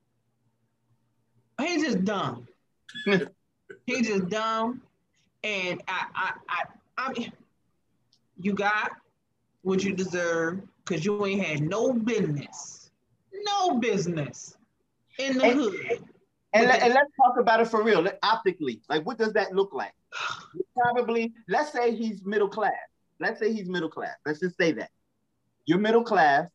he's just dumb. He's just dumb, and I, I, I, I mean, you got what you deserve because you ain't had no business, no business in the and, hood. And, let, and let's talk about it for real, optically. Like, what does that look like? Probably, let's say he's middle class. Let's say he's middle class. Let's just say that. You're middle class.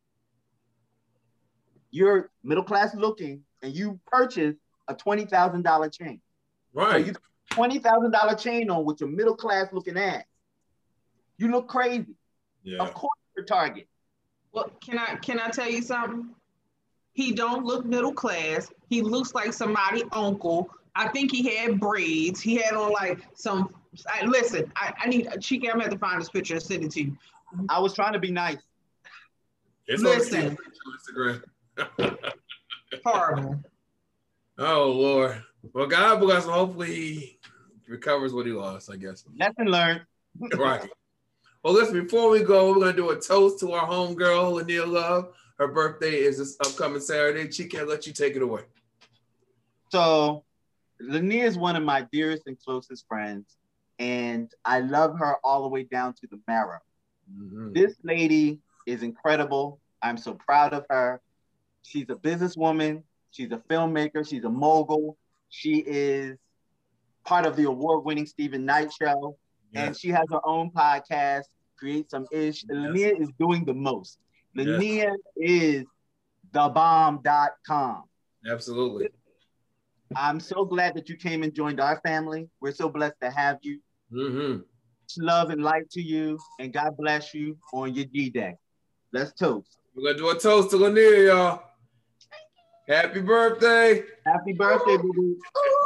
You're middle class looking, and you purchase a twenty thousand dollar chain. Right. So you twenty thousand dollar chain on with your middle class looking ass. You look crazy. Yeah. Of course you're target. Well, can I can I tell you something? He don't look middle class. He looks like somebody's uncle. I think he had braids. He had on like some. I, listen, I, I need Chike. I'm gonna have to find this picture and send it to you. I was trying to be nice. It's listen. On Instagram. Horrible. Oh Lord. Well, God bless him. Hopefully he recovers what he lost, I guess. Lesson learned. Right. Well, listen, before we go, we're gonna do a toast to our homegirl, Lania Love. Her birthday is this upcoming Saturday. Chike, I'll let you take it away. So Lania is one of my dearest and closest friends. and I love her all the way down to the marrow. Mm-hmm. This lady is incredible. I'm so proud of her. She's a businesswoman. She's a filmmaker. She's a mogul. She is part of the award-winning Stephen Knight Show, yes. and she has her own podcast, Create Some Ish. Yes. Linnea is doing the most. Linnea yes. is the bomb dot com. Absolutely. I'm so glad that you came and joined our family. We're so blessed to have you. Mm-hmm. Love and light to you, and God bless you on your G-Day. Let's toast. We're going to do a toast to Linnea, y'all. Happy birthday. Happy birthday, baby.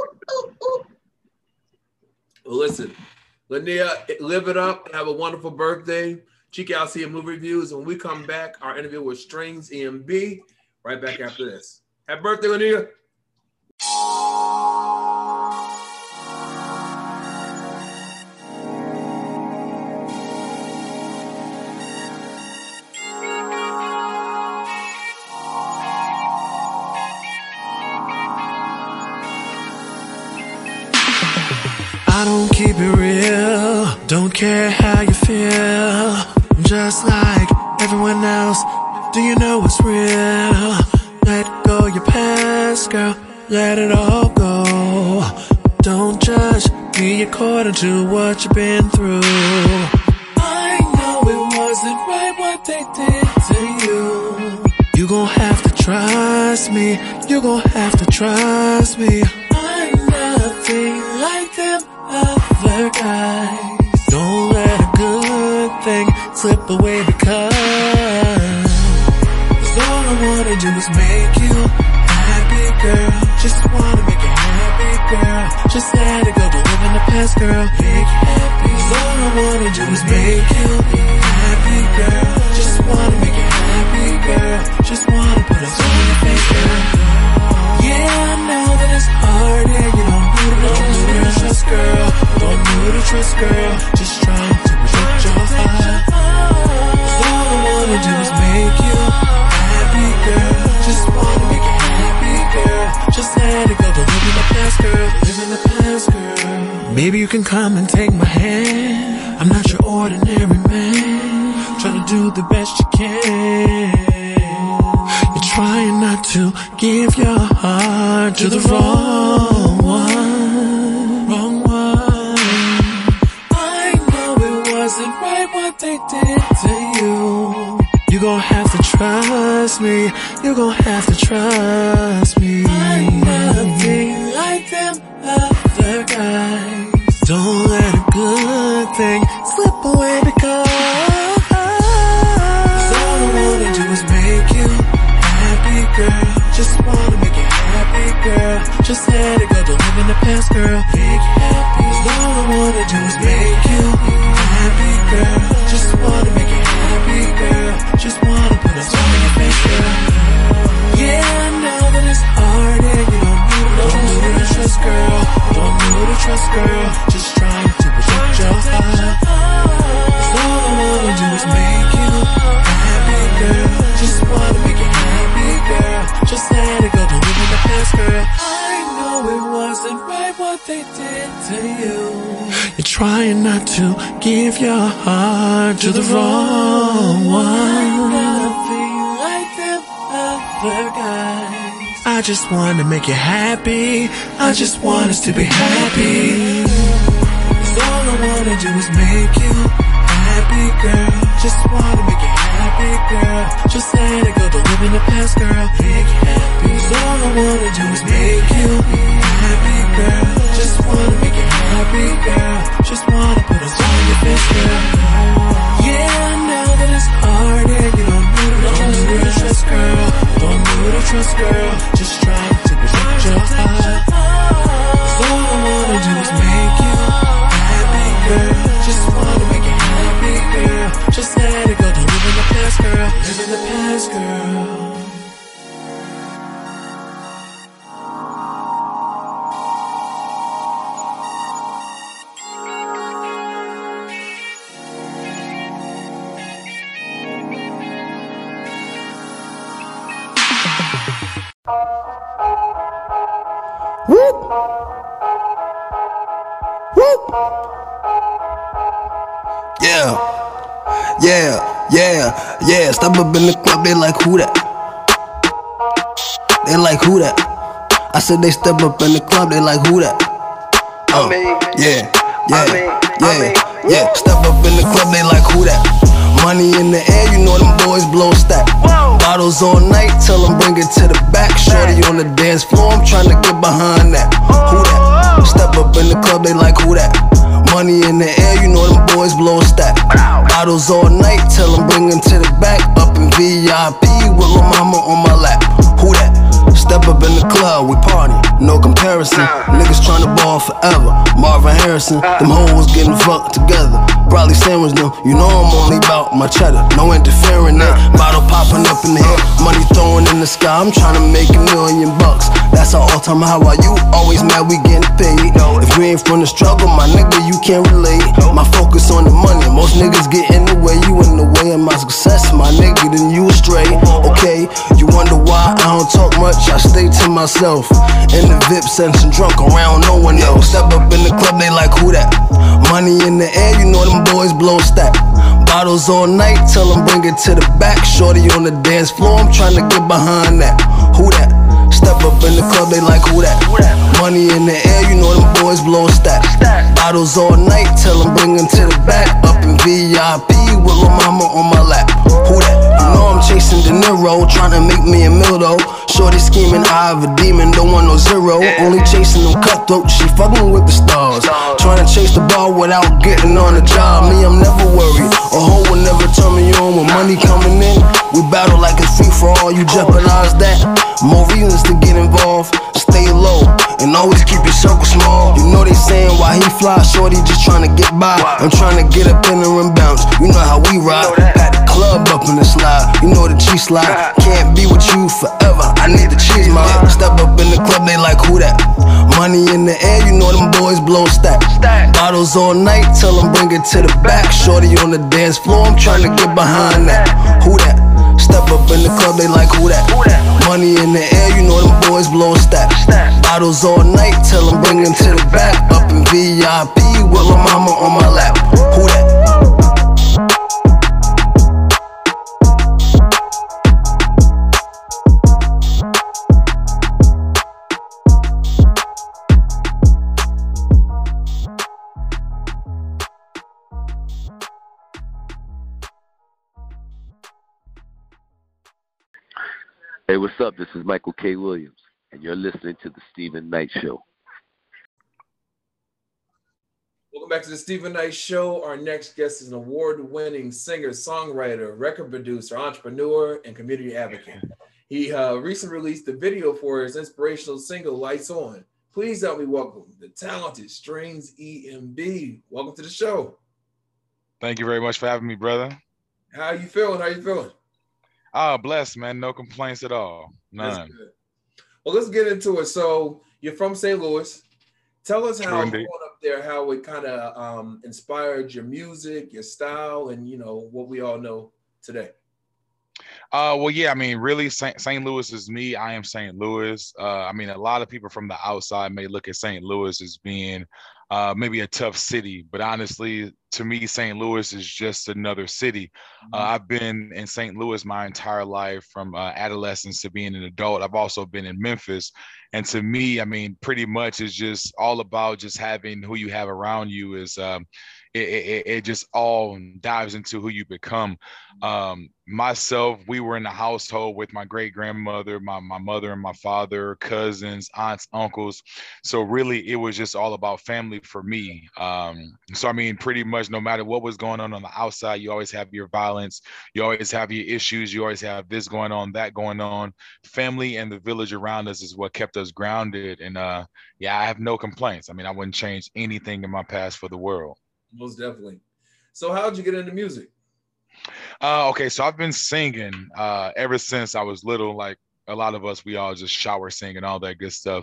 Well, listen, Linnea, live it up and have a wonderful birthday. Check out, see movie reviews. When we come back, our interview with Strings E M B, right back after this. Happy birthday, Linnea. I don't keep it real, don't care how you feel. I'm just like everyone else. Do you know what's real? Let go your past, girl, let it all go. Don't judge me according to what you've been through. I know it wasn't right what they did to you. You gon' have to trust me, you gon' have to trust me. I'm nothing like them other guys. Don't let a good thing slip away, because all I wanna do is make you happy, girl. Just wanna make you happy, girl. Just let it go, don't live in the past, girl. Make you happy. All I wanna do is make you happy, girl. Just wanna make you happy, girl. Just wanna put a smile on your face, girl. Yeah, I know that it's hard, yeah, you don't know the trust, girl. Don't know the trust, girl. Just trying to protect your heart. All I wanna do is make you happy, girl. Just wanna make you happy, girl. Just let it go, don't live in the past, girl. Live in the past, girl. Maybe you can come and take my hand. I'm not your ordinary man, trying to do the best you can. You're trying not to give your heart to the wrong one, wrong one. I know it wasn't right what they did to you. You gon' have to trust me, you gon' have to trust me. I'm nothing like them other guys. Don't let a good thing slip away, because all I wanna do is make you happy, girl. Just wanna make you happy, girl. Just let it go, don't live in the past, girl. Make you happy. All I wanna do is make you happy, girl. Just wanna make you happy, girl. Just wanna put a smile on your face, girl. Yeah, I know that it's hard, and you don't know, don't know the trust, girl. Don't know the trust, girl. Just trying to protect your heart. All I wanna do is make you happy, girl. Just wanna make you happy, girl. Just let it go, don't live in the past, girl. I know it wasn't right what they did to you. You're trying not to give your heart to the wrong one. Nothing like them other guys. I just wanna make you happy. I just want us to be happy. 'Cause all I wanna do is make you happy, girl. Just wanna make you happy, girl. Just let it go, don't live in the past, girl. Make you happy. 'Cause all I wanna do is make you happy, girl. Just wanna make you happy, girl. Just wanna put a smile on your face, girl. Yeah, I know that it's hard, and you don't know the, don't know the trust, girl. Don't know the trust, girl. Just trying to protect your heart. 'Cause all I wanna do is make you happy, girl. Just wanna make you happy, girl. Just let it go, don't live in the past, girl. Live in the past, girl. Yeah, yeah, step up in the club, they like who that? They like who that? I said they step up in the club, they like who that? Uh, yeah, yeah, yeah, yeah, step up in the club, they like who that? Money in the air, you know them boys blow stack. Bottles all night, tell them bring it to the back. Shorty on the dance floor, I'm trying to get behind that. Who that? Step up in the club, they like who that? Money in the air, you know them boys blow stack. Bottles all night, tell them bring it to the back. Up in V I P with lil' mama on my lap. Who that? Step up in the club, we party, no comparison. Niggas tryna ball forever. Marvin Harrison, them hoes getting fucked together. Probably sandwich them, you know I'm only about my cheddar. No interfering there. Bottle popping up in the air, money throwing in the sky. I'm tryna make a million bucks. That's our all-time high. While you always mad we getting paid. If you ain't from the struggle, my nigga, you can't relate. My focus on the money, most niggas get in the way. You in the way of my success, my nigga, then you straight. Okay, you wonder why I don't talk much. I stay to myself in the V I P section, drunk around no one else. Step up in the club, they like who that? Money in the air, you know them boys blow stack. Bottles all night, tell them bring it to the back. Shorty on the dance floor, I'm trying to get behind that. Who that? Step up in the club, they like who that? Money in the air, you know them boys blow stack. Bottles all night, tell them bring it to the back. Up in V I P with lil' mama on my lap. Who that? You know I'm chasing De Niro, trying to make me a meal though. Shorty scheming, I have a demon, don't want no zero. Only chasing them cutthroats, she fucking with the stars. Trying to chase the ball without getting on the job. Me, I'm never worried, a hoe will never turn me on. When money coming in, we battle like it's free for all. You jeopardize that, more reasons to get involved. Stay low, and always keep your circle small. You know they saying why he fly, shorty just trying to get by. I'm trying to get up in there and bounce, you know how we ride. Got the club up in the slide, you know the G slide. Can't be with you forever, I need the cheese, man. Step up in the club, they like who that? Money in the air, you know them boys blow stack. Bottles all night, tell them bring it to the back. Shorty on the dance floor, I'm trying to get behind that. Who that? Step up in the club, they like who that? Money in the air, you know them boys blow stack. Bottles all night, tell them bring it to the back. Up in V I P with lil' mama on my lap. Who that? Hey, what's up? This is Michael K. Williams, and you're listening to The Stephen Knight Show. Welcome back to The Stephen Knight Show. Our next guest is an award-winning singer, songwriter, record producer, entrepreneur, and community advocate. He uh, recently released the video for his inspirational single, Lights On. Please help me welcome the talented Strings E M B. Welcome to the show. Thank you very much for having me, brother. How you feeling? How you feeling? Ah, blessed, man. No complaints at all. None. That's good. Well, let's get into it. So you're from Saint Louis. Tell us how growing up there, how it kind of um, inspired your music, your style, and, you know, what we all know today. Uh, well, yeah, I mean, really, Saint Louis is me. I am Saint Louis. Uh, I mean, a lot of people from the outside may look at Saint Louis as being uh, maybe a tough city, but honestly, to me, Saint Louis is just another city. Uh, I've been in Saint Louis my entire life, from uh, adolescence to being an adult. I've also been in Memphis. And to me, I mean, pretty much it's just all about just having who you have around you is um, it, it, it just all dives into who you become. Um, myself, we were in the household with my great grandmother, my, my mother and my father, cousins, aunts, uncles. So really, it was just all about family for me. Um, so, I mean, pretty much no matter what was going on on the outside, you always have your violence, you always have your issues, you always have this going on, that going on. Family and the village around us is what kept us grounded. And uh, yeah, I have no complaints. I mean, I wouldn't change anything in my past for the world. Most definitely. So how'd you get into music? Uh, okay, so I've been singing uh, ever since I was little. Like a lot of us, we all just shower sing and all that good stuff.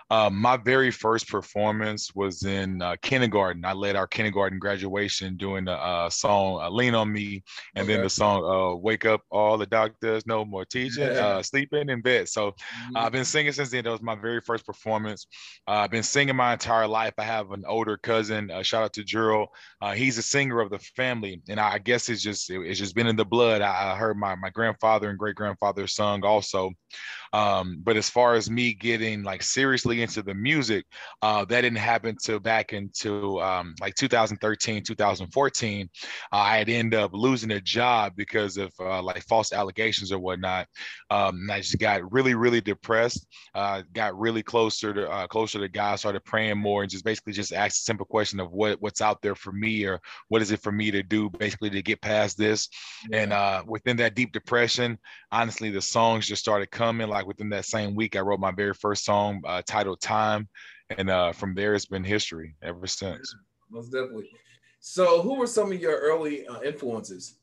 Uh, my very first performance was in uh, kindergarten. I led our kindergarten graduation doing the uh, song uh, "Lean on Me," and okay. then the song uh, "Wake Up, All the Doctors, No More Teaching, uh, Sleeping in Bed." So mm-hmm. uh, I've been singing since then. That was my very first performance. Uh, I've been singing my entire life. I have an older cousin. Uh, shout out to Gerald. Uh, he's a singer of the family, and I, I guess it's just it, it's just been in the blood. I, I heard my my grandfather and great grandfather sung also. Um, but as far as me getting like seriously into the music, uh, that didn't happen till back into um, like two thousand thirteen, two thousand fourteen. Uh, I had ended up losing a job because of uh, like false allegations or whatnot. Um, and I just got really, really depressed. Uh, got really closer to uh, closer to God. Started praying more and just basically just asked a simple question of what what's out there for me, or what is it for me to do, basically to get past this. Yeah. And uh, within that deep depression, honestly, the songs just started coming. Like within that same week, I wrote my very first song uh, titled "Time," and uh, from there, it's been history ever since. Most definitely. So, who were some of your early uh, influences?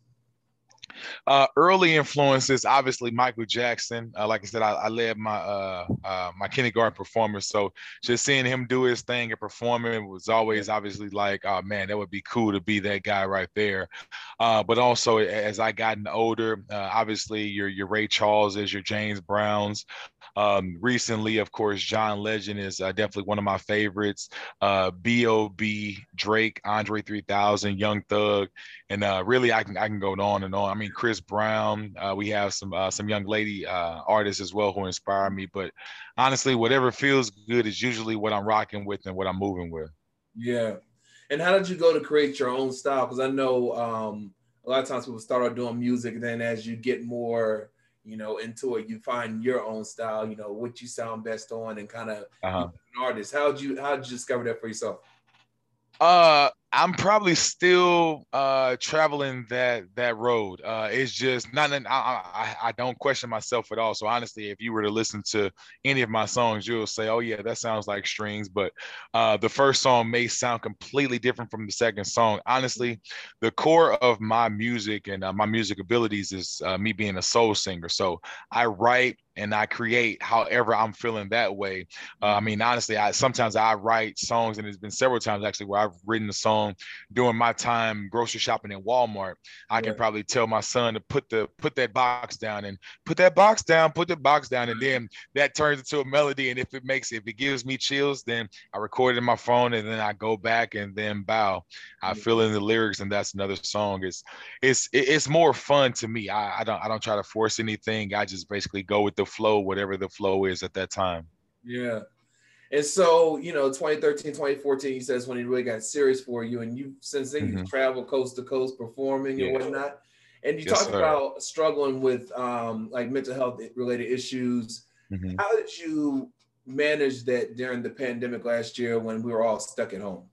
Uh, early influences, obviously Michael Jackson. Uh, like I said, I, I led my uh, uh, my kindergarten performance, so just seeing him do his thing and performing was always obviously like, oh man, that would be cool to be that guy right there. Uh, but also as I gotten older, uh, obviously your your Ray Charleses, your James Browns. Um, recently, of course, John Legend is uh, definitely one of my favorites. Uh, B O B, Drake, Andre three thousand, Young Thug, and uh, really I can I can go on and on. I mean, Chris Brown. Uh, we have some uh, some young lady uh, artists as well who inspire me. But honestly, whatever feels good is usually what I'm rocking with and what I'm moving with. Yeah. And how did you go to create your own style? Because I know um, a lot of times people start out doing music, and then as you get more you know, into it, you find your own style, you know, what you sound best on, and kind of uh-huh. an artist. How'd you, how'd you discover that for yourself? Uh, I'm probably still uh, traveling that that road. Uh, it's just not. I, I I don't question myself at all. So honestly, if you were to listen to any of my songs, you'll say, "Oh yeah, that sounds like Strings." But uh, the first song may sound completely different from the second song. Honestly, the core of my music and uh, my music abilities is uh, me being a soul singer. So I write and I create however I'm feeling that way. Uh, I mean, honestly, I sometimes I write songs, and it's been several times actually where I've written a song during my time grocery shopping in Walmart. I yeah. can probably tell my son to put the put that box down and put that box down, put the box down, and then that turns into a melody. And if it makes if it gives me chills, then I record it in my phone, and then I go back and then bow. I fill in the lyrics, and that's another song. It's it's it's more fun to me. I, I don't I don't try to force anything. I just basically go with the flow, whatever the flow is at that time. Yeah. And so, you know, twenty thirteen, twenty fourteen, you says when it really got serious for you, and you since then mm-hmm. you travel coast to coast performing yeah. and whatnot. And you yes, talked sir. about struggling with um, like mental health related issues. Mm-hmm. How did you manage that during the pandemic last year when we were all stuck at home?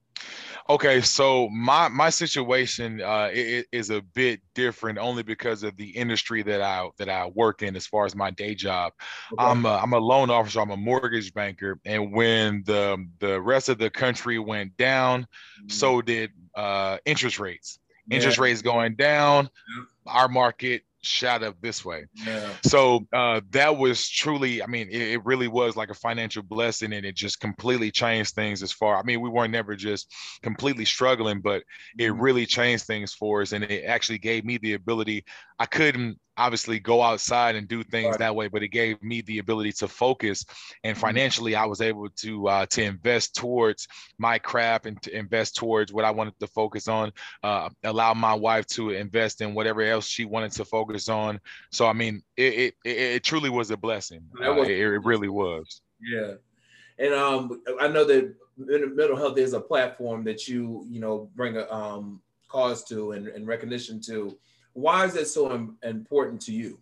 Okay, so my my situation uh, is, is a bit different only because of the industry that I that I work in as far as my day job. Okay. I'm a, I'm a loan officer. I'm a mortgage banker, and when the the rest of the country went down, mm-hmm. so did uh, interest rates. Yeah. Interest rates going down, yeah. our market shot up this way. Yeah. So uh, that was truly, I mean, it, it really was like a financial blessing, and it just completely changed things as far, I mean, we weren't never just completely struggling, but it really changed things for us. And it actually gave me the ability, I couldn't obviously go outside and do things right. that way, but it gave me the ability to focus. And financially, I was able to uh, to invest towards my craft and to invest towards what I wanted to focus on, uh, allow my wife to invest in whatever else she wanted to focus on. So, I mean, it it, it, it truly was a blessing. Uh, it, it really was. Yeah. And um, I know that mental health is a platform that you, you know, bring a um, cause to and, and recognition to. Why is it so im- important to you?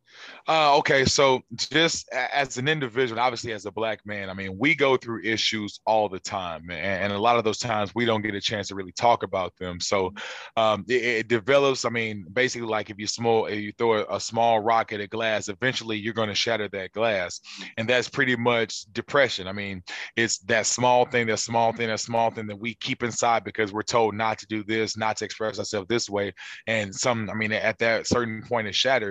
Uh, okay, so just as an individual, obviously as a Black man, I mean, we go through issues all the time, and, and a lot of those times we don't get a chance to really talk about them. So um, it, it develops. I mean, basically, like if you small, if you throw a, a small rock at a glass, eventually you're going to shatter that glass, and that's pretty much depression. I mean, it's that small thing, that small thing, that small thing that we keep inside because we're told not to do this, not to express ourselves this way, and some. I mean, at that certain point, it shatters.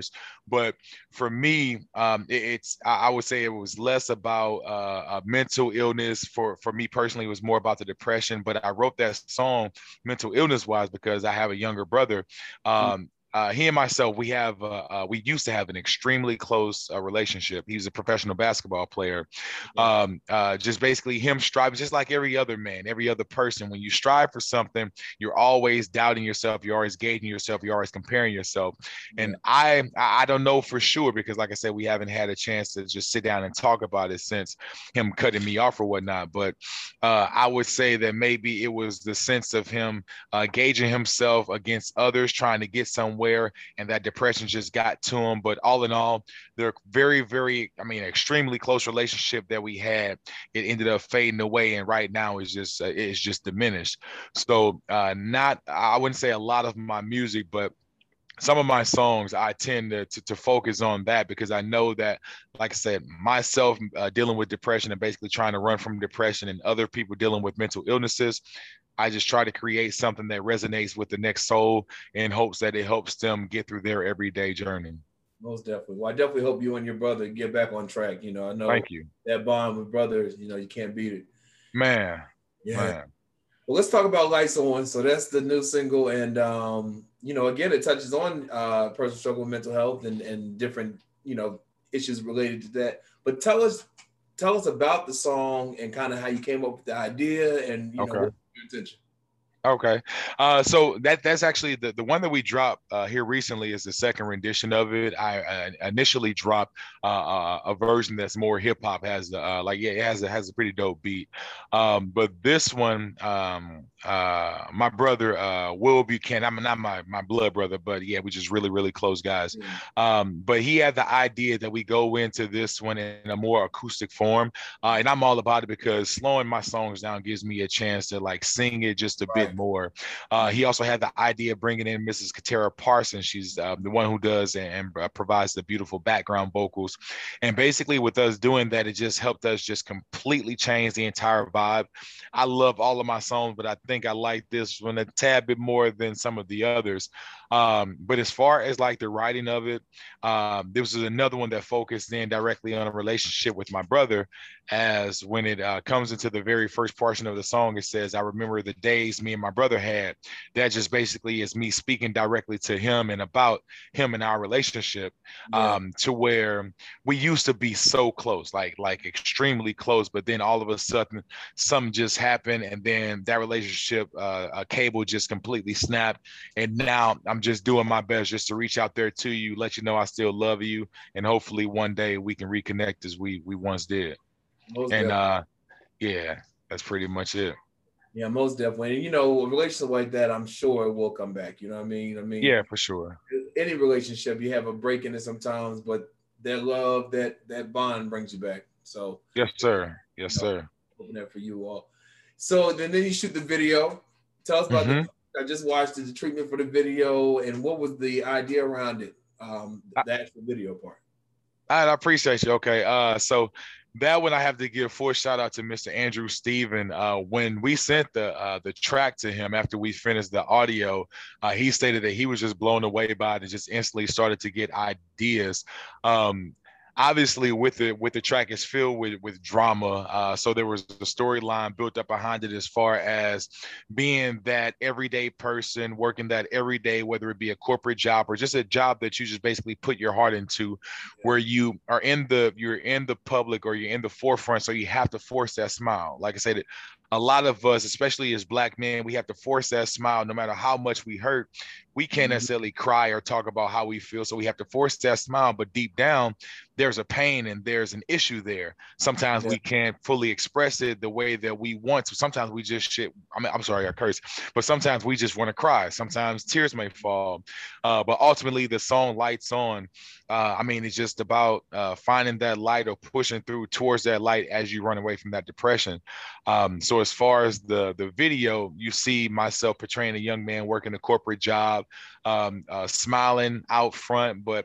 But for me, um, it, it's I, I would say it was less about uh, uh, mental illness. For for me personally, it was more about the depression. But I wrote that song mental illness wise because I have a younger brother. Um, Uh, he and myself, we have, uh, uh, we used to have an extremely close uh, relationship. He was a professional basketball player. Um, uh, just basically him striving, just like every other man, every other person. When you strive for something, you're always doubting yourself. You're always gauging yourself. You're always comparing yourself. And I, I don't know for sure, because like I said, we haven't had a chance to just sit down and talk about it since him cutting me off or whatnot. But uh, I would say that maybe it was the sense of him uh, gauging himself against others, trying to get somewhere, and that depression just got to him. But all in all, they're very, very, I mean, extremely close relationship that we had. It ended up fading away, and right now is just uh, it's just diminished. So uh, not, I wouldn't say a lot of my music, but some of my songs, I tend to, to, to focus on that, because I know that, like I said, myself uh, dealing with depression and basically trying to run from depression, and other people dealing with mental illnesses, I just try to create something that resonates with the next soul in hopes that it helps them get through their everyday journey. Most definitely. Well, I definitely hope you and your brother get back on track. You know, I know Thank you. That bond with brothers, you know, you can't beat it. Man. Yeah. Man. Well, let's talk about Lights On. So that's the new single. And, um, you know, again, it touches on uh, personal struggle with mental health and, and different, you know, issues related to that. But tell us, tell us about the song and kind of how you came up with the idea and, you Okay. know, what your intention. Okay. Uh, so that that's actually the, the one that we dropped uh, here recently is the second rendition of it. I uh, initially dropped uh, uh, a version that's more hip hop, has uh, like, yeah, it has a, has a pretty dope beat. Um, but this one, um, uh, my brother, uh, Will Buchanan, I'm not my, my blood brother, but yeah, we just really, really close guys. Um, but he had the idea that we go into this one in a more acoustic form. Uh, and I'm all about it, because slowing my songs down gives me a chance to like sing it just a bit more. Uh, he also had the idea of bringing in Missus Katera Parsons. She's uh, the one who does and, and uh, provides the beautiful background vocals. And basically with us doing that, it just helped us just completely change the entire vibe. I love all of my songs, but I think I like this one a tad bit more than some of the others. Um, but as far as like the writing of it, um, this was another one that focused in directly on a relationship with my brother, as when it uh, comes into the very first portion of the song, it says, I remember the days me and my brother had. That just basically is me speaking directly to him and about him and our relationship, Yeah. um, to where we used to be so close, like like extremely close, but then all of a sudden something just happened, and then that relationship uh, a cable just completely snapped, and now I'm just doing my best just to reach out there to you, let you know I still love you, and hopefully one day we can reconnect as we we once did. Most and definitely. uh yeah, that's pretty much it. Yeah, most definitely. And, you know, a relationship like that, I'm sure it will come back. You know what I mean? I mean, Yeah, for sure. any relationship, you have a break in it sometimes, but that love, that that bond brings you back. So Yes, sir. Yes, you know, sir. hoping that for you all. So then, then you shoot the video. Tell us about Mhm. the. I just watched the treatment for the video, and what was the idea around it? Um, the actual video part. I, I appreciate you. Okay. Uh, so that one I have to give full shout out to Mister Andrew Steven. Uh, when we sent the uh, the track to him after we finished the audio, uh, he stated that he was just blown away by it and just instantly started to get ideas. Um, obviously with it with the track is filled with with drama, uh so there was a storyline built up behind it, as far as being that everyday person working that every day, whether it be a corporate job or just a job that you just basically put your heart into, where you are in the you're in the public or you're in the forefront, so you have to force that smile. Like I said, a lot of us, especially as Black men, we have to force that smile no matter how much we hurt. We can't necessarily cry or talk about how we feel, so we have to force that smile, but deep down there's a pain and there's an issue there. Sometimes Yeah. we can't fully express it the way that we want to. Sometimes we just shit. I mean, I'm sorry, I curse, but sometimes we just want to cry. Sometimes tears may fall. Uh, but ultimately the song Lights On, uh, I mean, it's just about uh, finding that light or pushing through towards that light as you run away from that depression. Um, so as far as the, the video, you see myself portraying a young man working a corporate job, um, uh, smiling out front, but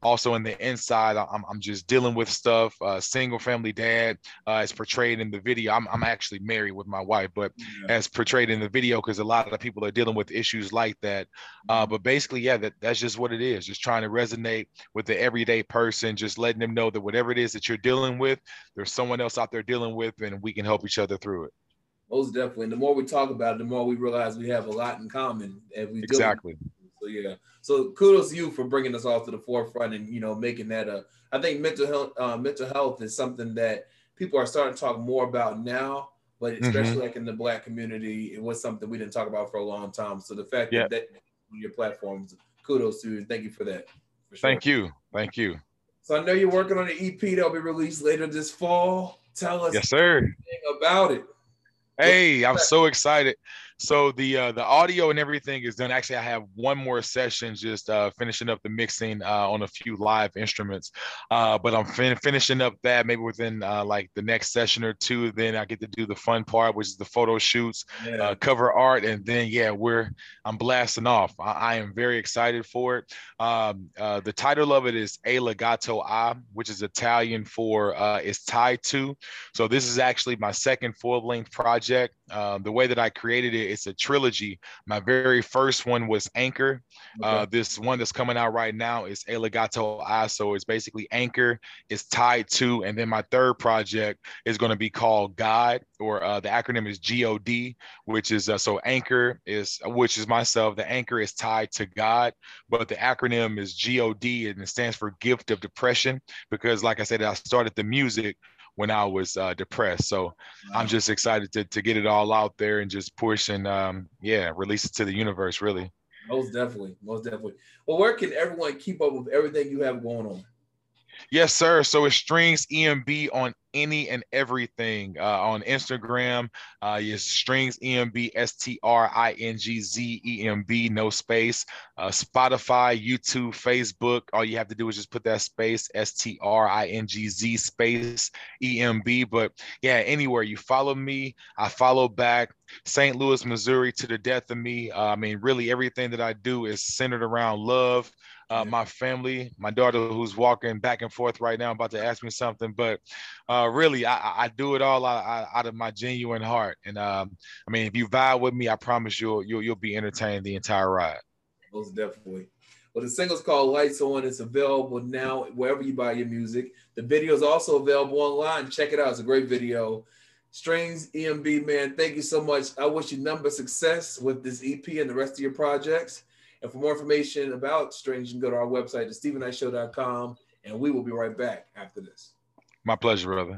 also in the inside, I'm, I'm just dealing with stuff. Uh, single family dad, uh, as portrayed in the video. I'm, I'm actually married with my wife, but yeah. as portrayed in the video, because a lot of people are dealing with issues like that. Uh, but basically, yeah, that, that's just what it is. Just trying to resonate with the everyday person, just letting them know that whatever it is that you're dealing with, there's someone else out there dealing with, and we can help each other through it. Most definitely. And the more we talk about it, the more we realize we have a lot in common. And we exactly. Do. So yeah. So kudos to you for bringing us all to the forefront and, you know, making that a. I think mental health, uh, mental health is something that people are starting to talk more about now, but especially mm-hmm. like in the Black community, it was something we didn't talk about for a long time. So the fact yep. that, that on your platforms, kudos to you. Thank you for that. For sure. Thank you. Thank you. So I know you're working on an E P that'll be released later this fall. Tell us yes, sir. everything about it. Hey, I'm so excited. So the uh, the audio and everything is done. Actually, I have one more session, just uh, finishing up the mixing uh, on a few live instruments. Uh, but I'm fin- finishing up that maybe within uh, like the next session or two. Then I get to do the fun part, which is the photo shoots, yeah. uh, cover art, and then yeah, we're I'm blasting off. I, I am very excited for it. Um, uh, the title of it is E Legato A, which is Italian for uh, it's tied to. So this is actually my second full length project. Um, the way that I created it, it's a trilogy. My very first one was Anchor. Okay. Uh, this one that's coming out right now is E Legato A. So it's basically Anchor, it's tied to, and then my third project is going to be called God, or uh, the acronym is G O D, which is uh, so Anchor is, which is myself. The Anchor is tied to God, but the acronym is G O D, and it stands for Gift of Depression, because like I said, I started the music when I was uh, depressed. So wow. I'm just excited to, to get it all out there and just push and um, yeah, release it to the universe, really. Most definitely, most definitely. Well, where can everyone keep up with everything you have going on? Yes, sir. So it's Strings E M B on any and everything. Uh, on Instagram, uh, yes, Strings E M B, S T R I N G Z E M B, no space. Uh, Spotify, YouTube, Facebook. All you have to do is just put that space, S T R I N G Z space E M B. But yeah, anywhere you follow me, I follow back. Saint Louis, Missouri, to the death of me. Uh, I mean, really everything that I do is centered around love. Uh, my family, my daughter who's walking back and forth right now, about to ask me something, but uh, really, I, I do it all out, out of my genuine heart. And um, I mean, if you vibe with me, I promise you'll you'll you'll be entertained the entire ride. Most definitely. Well, the single's called Lights On. It's available now wherever you buy your music. The video is also available online. Check it out. It's a great video. Strings E M B, man, thank you so much. I wish you number success with this E P and the rest of your projects. And for more information about Strings, you can go to our website, the steven knight show dot com, and we will be right back after this. My pleasure, brother.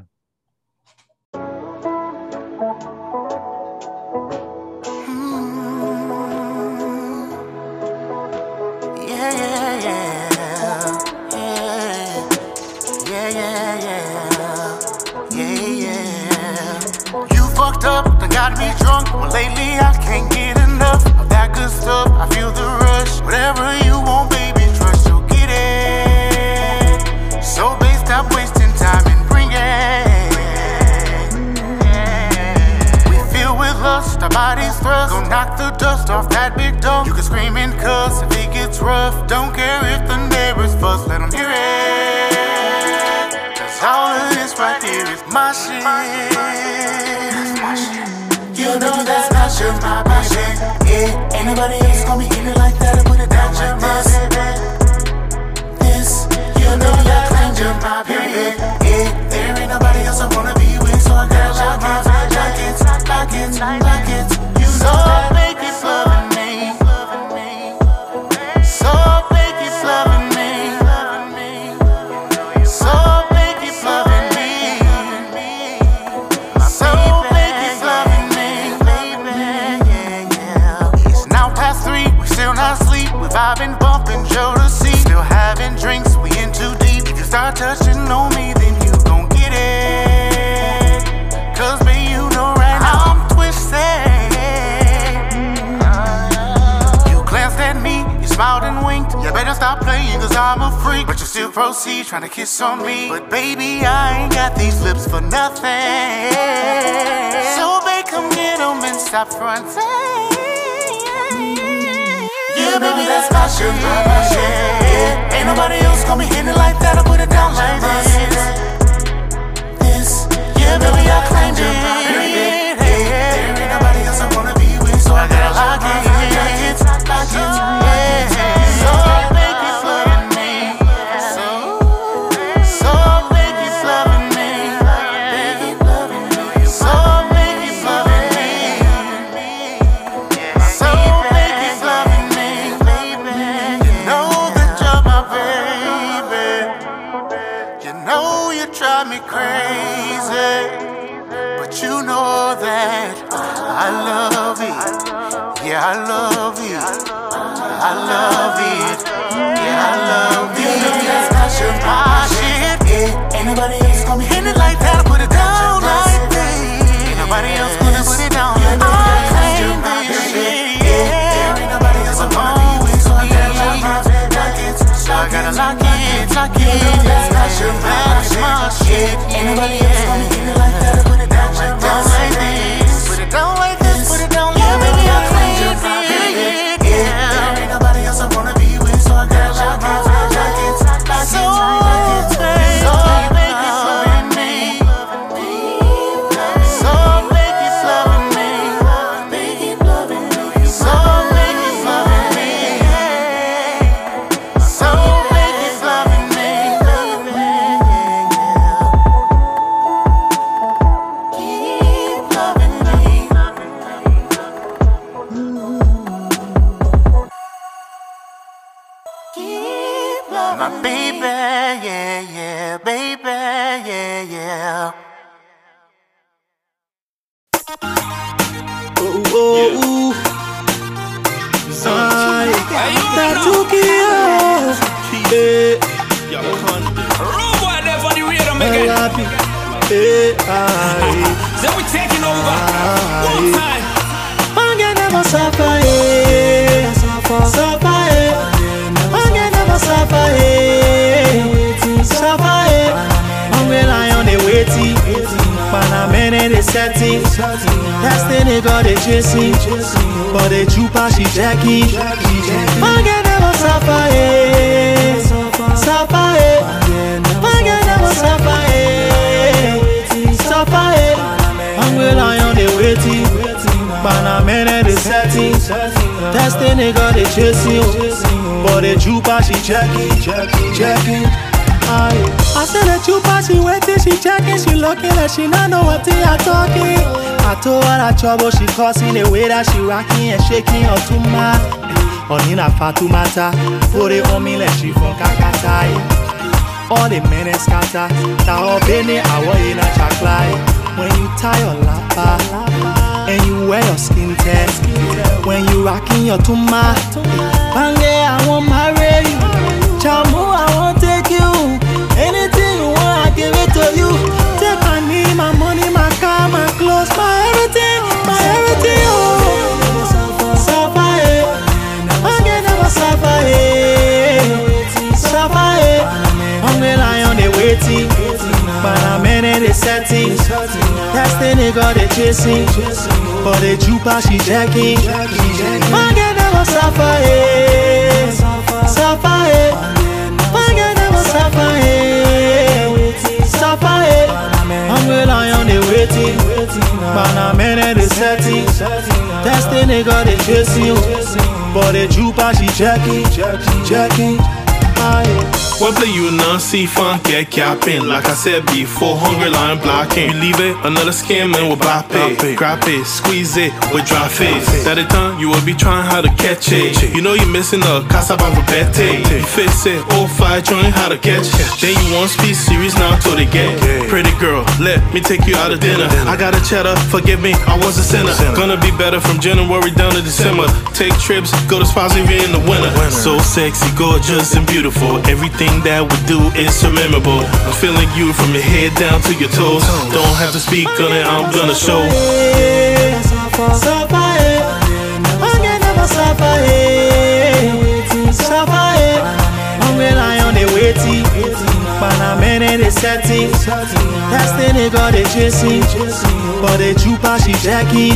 Yeah, yeah, yeah. Yeah, yeah, yeah, yeah. Yeah, yeah. You fucked up, done got me drunk. Well, lately I can't get enough of that good stuff. I feel the rush. Whatever you want, baby, trust you'll get it. So babe, stop wasting time and bring it. We feel with lust, our bodies thrust. Go knock the dust off that big dog. You can scream and cuss if it gets rough. Don't care if the neighbors fuss, let them hear it. Cause all of this right here is my shit. You know that's not your my baby. Yeah, ain't nobody else gonna be in it like that. I put it down like this. This, you know you claimed you're my baby. Yeah, there ain't nobody else I wanna be with, so I gotta lock it, lock it, lock it, lock it. You know make it loving me. So make it loving me. So make it loving me. So make it loving me. It's now past three, we still not asleep. We vibing, bumping, Joe to see. Still having drinks, we in too deep. If you start touching on me, then you gon' get it. Cause baby, you know right now I'm twisted. You glanced at me, you smiled and winked. You better stop playing cause I'm a freak. But you still proceed, trying to kiss on me. But baby, I ain't got these lips for nothing. So babe, come get 'em and stop fronting. Yeah, baby, that's my shit, my shit. Yeah. Ain't nobody else gonna be hitting it like that. I put it down like this. This, yeah, baby, I claimed it. There ain't nobody else I wanna be with, so I gotta lock it. Lock it, yeah. So make it loving me. So, so make it loving me. Make it loving me. So make it loving me. So make it loving me, baby. You know that you're my baby. You know you drive me crazy, but you know that I love it. Yeah, I love it. I love it. Yeah, I love it. That's just my shit. Yeah. Ain't nobody else gonna hit it like that. Put it down like that. Ain't nobody else gonna put it down like that. I claim this shit. Yeah. Ain't nobody else I'm gonna be with, so I gotta lock it. So I gotta lock it, lock it. That's just my shit. Ain't nobody else gonna hit it like that. Put it down like this. Put it down like this. Put it down like that. Baby, I claim it. Yeah. Ain't nobody else I wanna be with, so I gotta lock it, lock it, lock it, lock it. So make it loving me. So make it loving me. Make it loving me. So make it loving me. So make it loving me. Keep loving me. Keep loving my baby, yeah, yeah, baby, yeah, yeah. Oh, oh, oh. Ay, Tatuki, Then we taking over. One time. Mange never suffer, eh. Suffer, eh. Mange never suffer, eh. Suffer, eh. Mange lie on the waiting. Panamene they setting. That's the nigga they chasing. But the jupa she jacking. Mange never suffer, eh. Suffer, eh. Mange never suffer, eh. Suffer, eh. Mange lie on the waiting. Panamene they setting. That's the nigga they chasing. But the jupa she jacking. Jacking. I said that you pass, she waiting, she checking, she looking like she not know what they are talking. I told her that trouble she causing, the way that she rocking and shaking her tuma. Onina Fatumata, put it on me like she from Kakata. All the men scatter, now Benny, I want in a chocolate. When you tie your lapa, and you wear your skin test, when you rocking your tuma, Bange, I won't marry you. Chamu, I won't take you. Anything you want, I give it to you. Take my knee, my money, my car, my clothes, my everything, my everything. Oh, suffer, eh. Bange never suffer, eh. Suffer, eh. Bange lie on the waiting. Panamene they setting. That's the nigga they chasing. But the jupa she jacking. Bange never suffer, eh. Suffer, eh. Bange never suffer, eh. Suffer, eh. Bange lie on the waiting. Panamene they setting. That's the nigga they chasing. But the jupa she jacking. Jacking. What play you non see fun get capping? Like I said before, hungry line blocking. You leave it, another scamming with bop it. Grab it, squeeze it with dry face. That it done, you will be trying how to catch it. You know you're missing a casa babette. You fix it, all five, trying how to catch it. Then you want speed series now till they get. Pretty girl, let me take you out of dinner. I got a cheddar, forgive me, I was a sinner. Gonna be better from January down to December. Take trips, go to spas even in the winter. So sexy, gorgeous and beautiful. Everything that we do is so memorable. I'm feeling you from your head down to your toes. Don't have to speak on it, I'm gonna show. Suffer, eh. Bange never suffer, eh. Suffer, eh. Bange lie on the waiting. Panamene they setting. That's the nigga they chasing. But the jupa she jacking.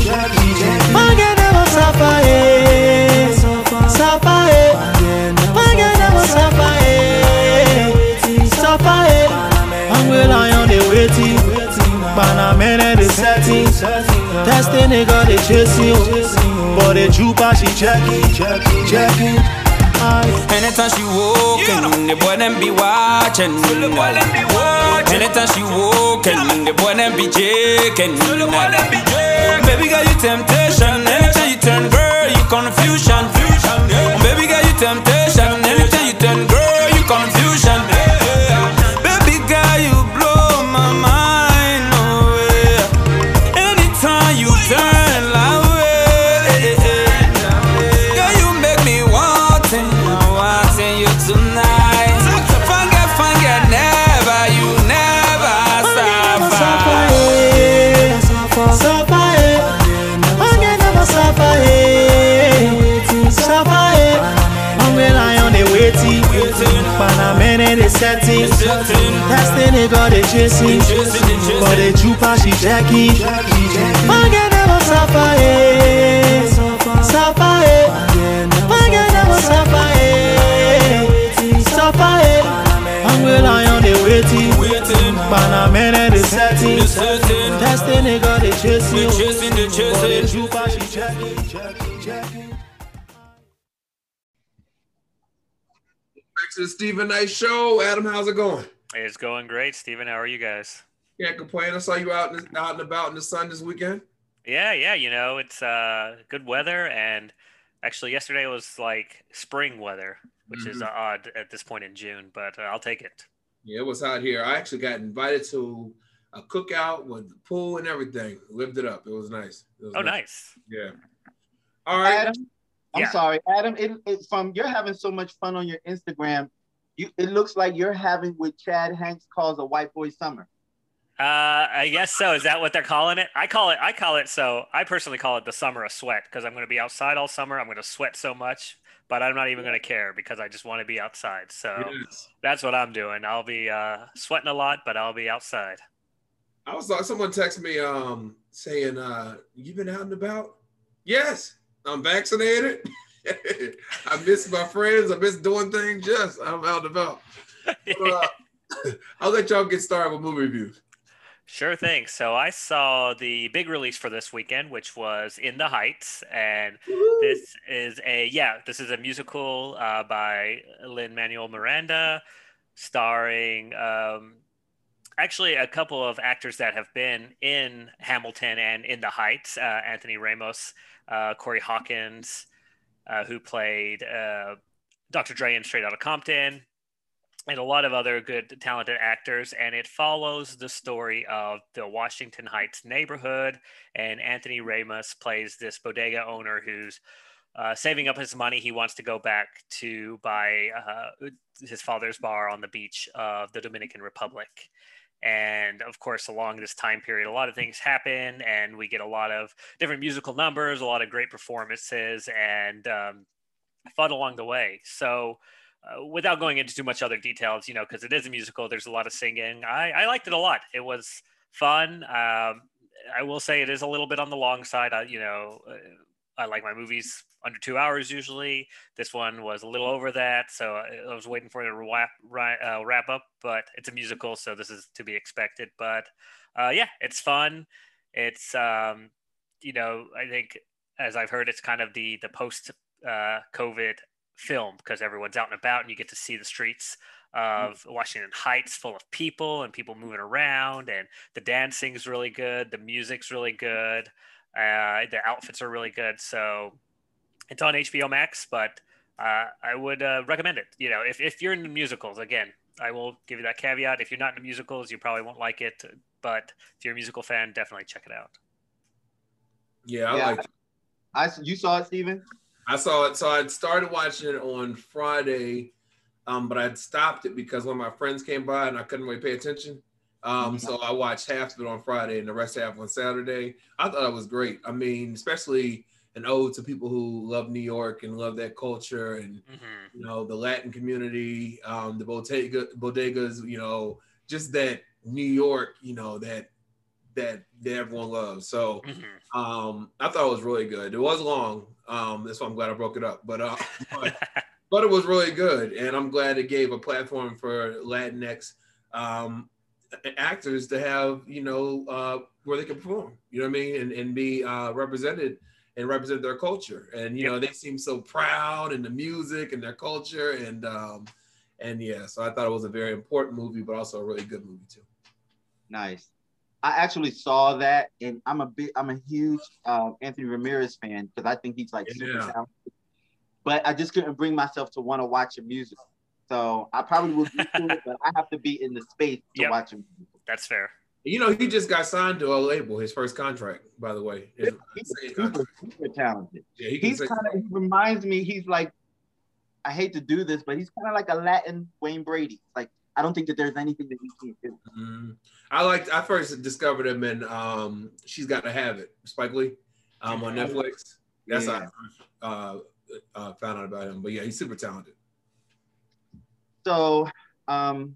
Bange never suffer, eh. Suffer, eh. Bange never never suffer, eh. Suffer, eh. Hungry lion, they waiting. Panamera, they setting. Testing, they got they chasing. But the jupa, she checking, checking, checking. Anytime she walking, the boy them be watching. Anytime she walking, the boy them be jaking. Baby girl, you temptation. Anytime you turn girl, you confusion. Baby girl, you temptation. Anytime you turn girl, you confusion. Baby girl, you blow my mind away. Anytime you turn like way, girl, you make me wanting, wanting you tonight. Forget, forget, never, you never suffer. Suffer, suffer, eh. Hungry never suffer, eh. Suffer, eh. Hungry lion, they waiting. Panamera, they setting. Testing, they got they chasing. But the jupa, she jacking. Hungry never suffer, eh. Suffer, eh. Hungry never suffer, eh. Suffer, eh. Hungry lion, they waiting. Panamera, they setting. Testing, they got they chasing. But the jupa, she jacking, jacking, jacking. Back to the Stephen Knight Show. Adam, how's it going? It's going great, Steven. How are you guys? Can't complain. I saw you out and, out and about in the sun this weekend. Yeah, yeah. You know, it's uh, good weather, and actually, yesterday was like spring weather, which Mhm. is odd at this point in June, but uh, I'll take it. Yeah, it was hot here. I actually got invited to a cookout with the pool and everything. Lived it up. It was nice. It was Oh, nice. Yeah. All right. Adam, I'm Yeah. sorry, Adam. It, it from you're having so much fun on your Instagram. You it looks like you're having what Chad Hanks calls a white boy summer. Uh, I guess so. Is that what they're calling it? I call it. I call it. So I personally call it the summer of sweat because I'm going to be outside all summer. I'm going to sweat so much, but I'm not even going to care because I just want to be outside. So Yes. that's what I'm doing. I'll be uh, sweating a lot, but I'll be outside. I was like, someone texted me um saying, uh, you been out and about? Yes, I'm vaccinated. I miss my friends. I miss doing things. Yes, I'm out and about. But, uh, I'll let y'all get started with movie reviews. Sure thing. So I saw the big release for this weekend, which was In the Heights, and this is a yeah, this is a musical uh, by Lin-Manuel Miranda, starring um, actually a couple of actors that have been in Hamilton and In the Heights. Uh, Anthony Ramos, uh, Corey Hawkins, uh, who played uh, Doctor Dre in Straight Outta Compton, and a lot of other good, talented actors. And it follows the story of the Washington Heights neighborhood. And Anthony Ramos plays this bodega owner who's uh, saving up his money. He wants to go back to buy uh, his father's bar on the beach of the Dominican Republic. And of course, along this time period, a lot of things happen, and we get a lot of different musical numbers, a lot of great performances, and um, fun along the way. So, Uh, without going into too much other details, you know, because it is a musical, there's a lot of singing. I, I liked it a lot. It was fun. Um, I will say it is a little bit on the long side. I, you know, uh, I like my movies under two hours usually. This one was a little over that, so I, I was waiting for it to wrap, uh, wrap up. But it's a musical, so this is to be expected. But uh, yeah, it's fun. It's um, you know, I think as I've heard, it's kind of the the post uh, COVID film because everyone's out and about and you get to see the streets of Washington Heights full of people and people moving around, and the dancing's really good, the music's really good, uh, the outfits are really good. So it's on H B O Max, but uh, I would uh, recommend it. You know, if, if you're into musicals, again, I will give you that caveat. If you're not into musicals, you probably won't like it, but if you're a musical fan, definitely check it out. Yeah, I Yeah. like it. I you saw it, Steven? I saw it. So I started watching it on Friday, um, but I stopped it because one of my friends came by and I couldn't really pay attention. Um, so I watched half of it on Friday and the rest half on Saturday. I thought it was great. I mean, especially an ode to people who love New York and love that culture and, mm-hmm. you know, the Latin community, um, the bodega, bodegas, you know, just that New York, you know, that that, that everyone loves. So mm-hmm. um, I thought it was really good. It was long. Um, that's why I'm glad I broke it up. But, uh, but but it was really good, and I'm glad it gave a platform for Latinx um, actors to have, you know, uh, where they can perform. You know what I mean, and and be uh, represented and represent their culture. And you yep. know, they seem so proud in the music and their culture, and um, and yeah, so I thought it was a very important movie, but also a really good movie too. Nice. I actually saw that, and I'm a big, I'm a huge uh, Anthony Ramirez fan because I think he's like yeah. super talented. But I just couldn't bring myself to want to watch a musical, so I probably will do it, but I have to be in the space to yep. watch a musical. That's fair. You know, he just got signed to a label, his first contract, by the way. His, he's super, super talented. Yeah, he he's kind of, he reminds me, he's like, I hate to do this, but he's kind of like a Latin Wayne Brady. Like, I don't think that there's anything that he can't do. Mm-hmm. I liked, I first discovered him in um, She's Gotta Have It, Spike Lee, um, on Netflix. That's yeah. how I uh, uh, found out about him. But yeah, he's super talented. So, um,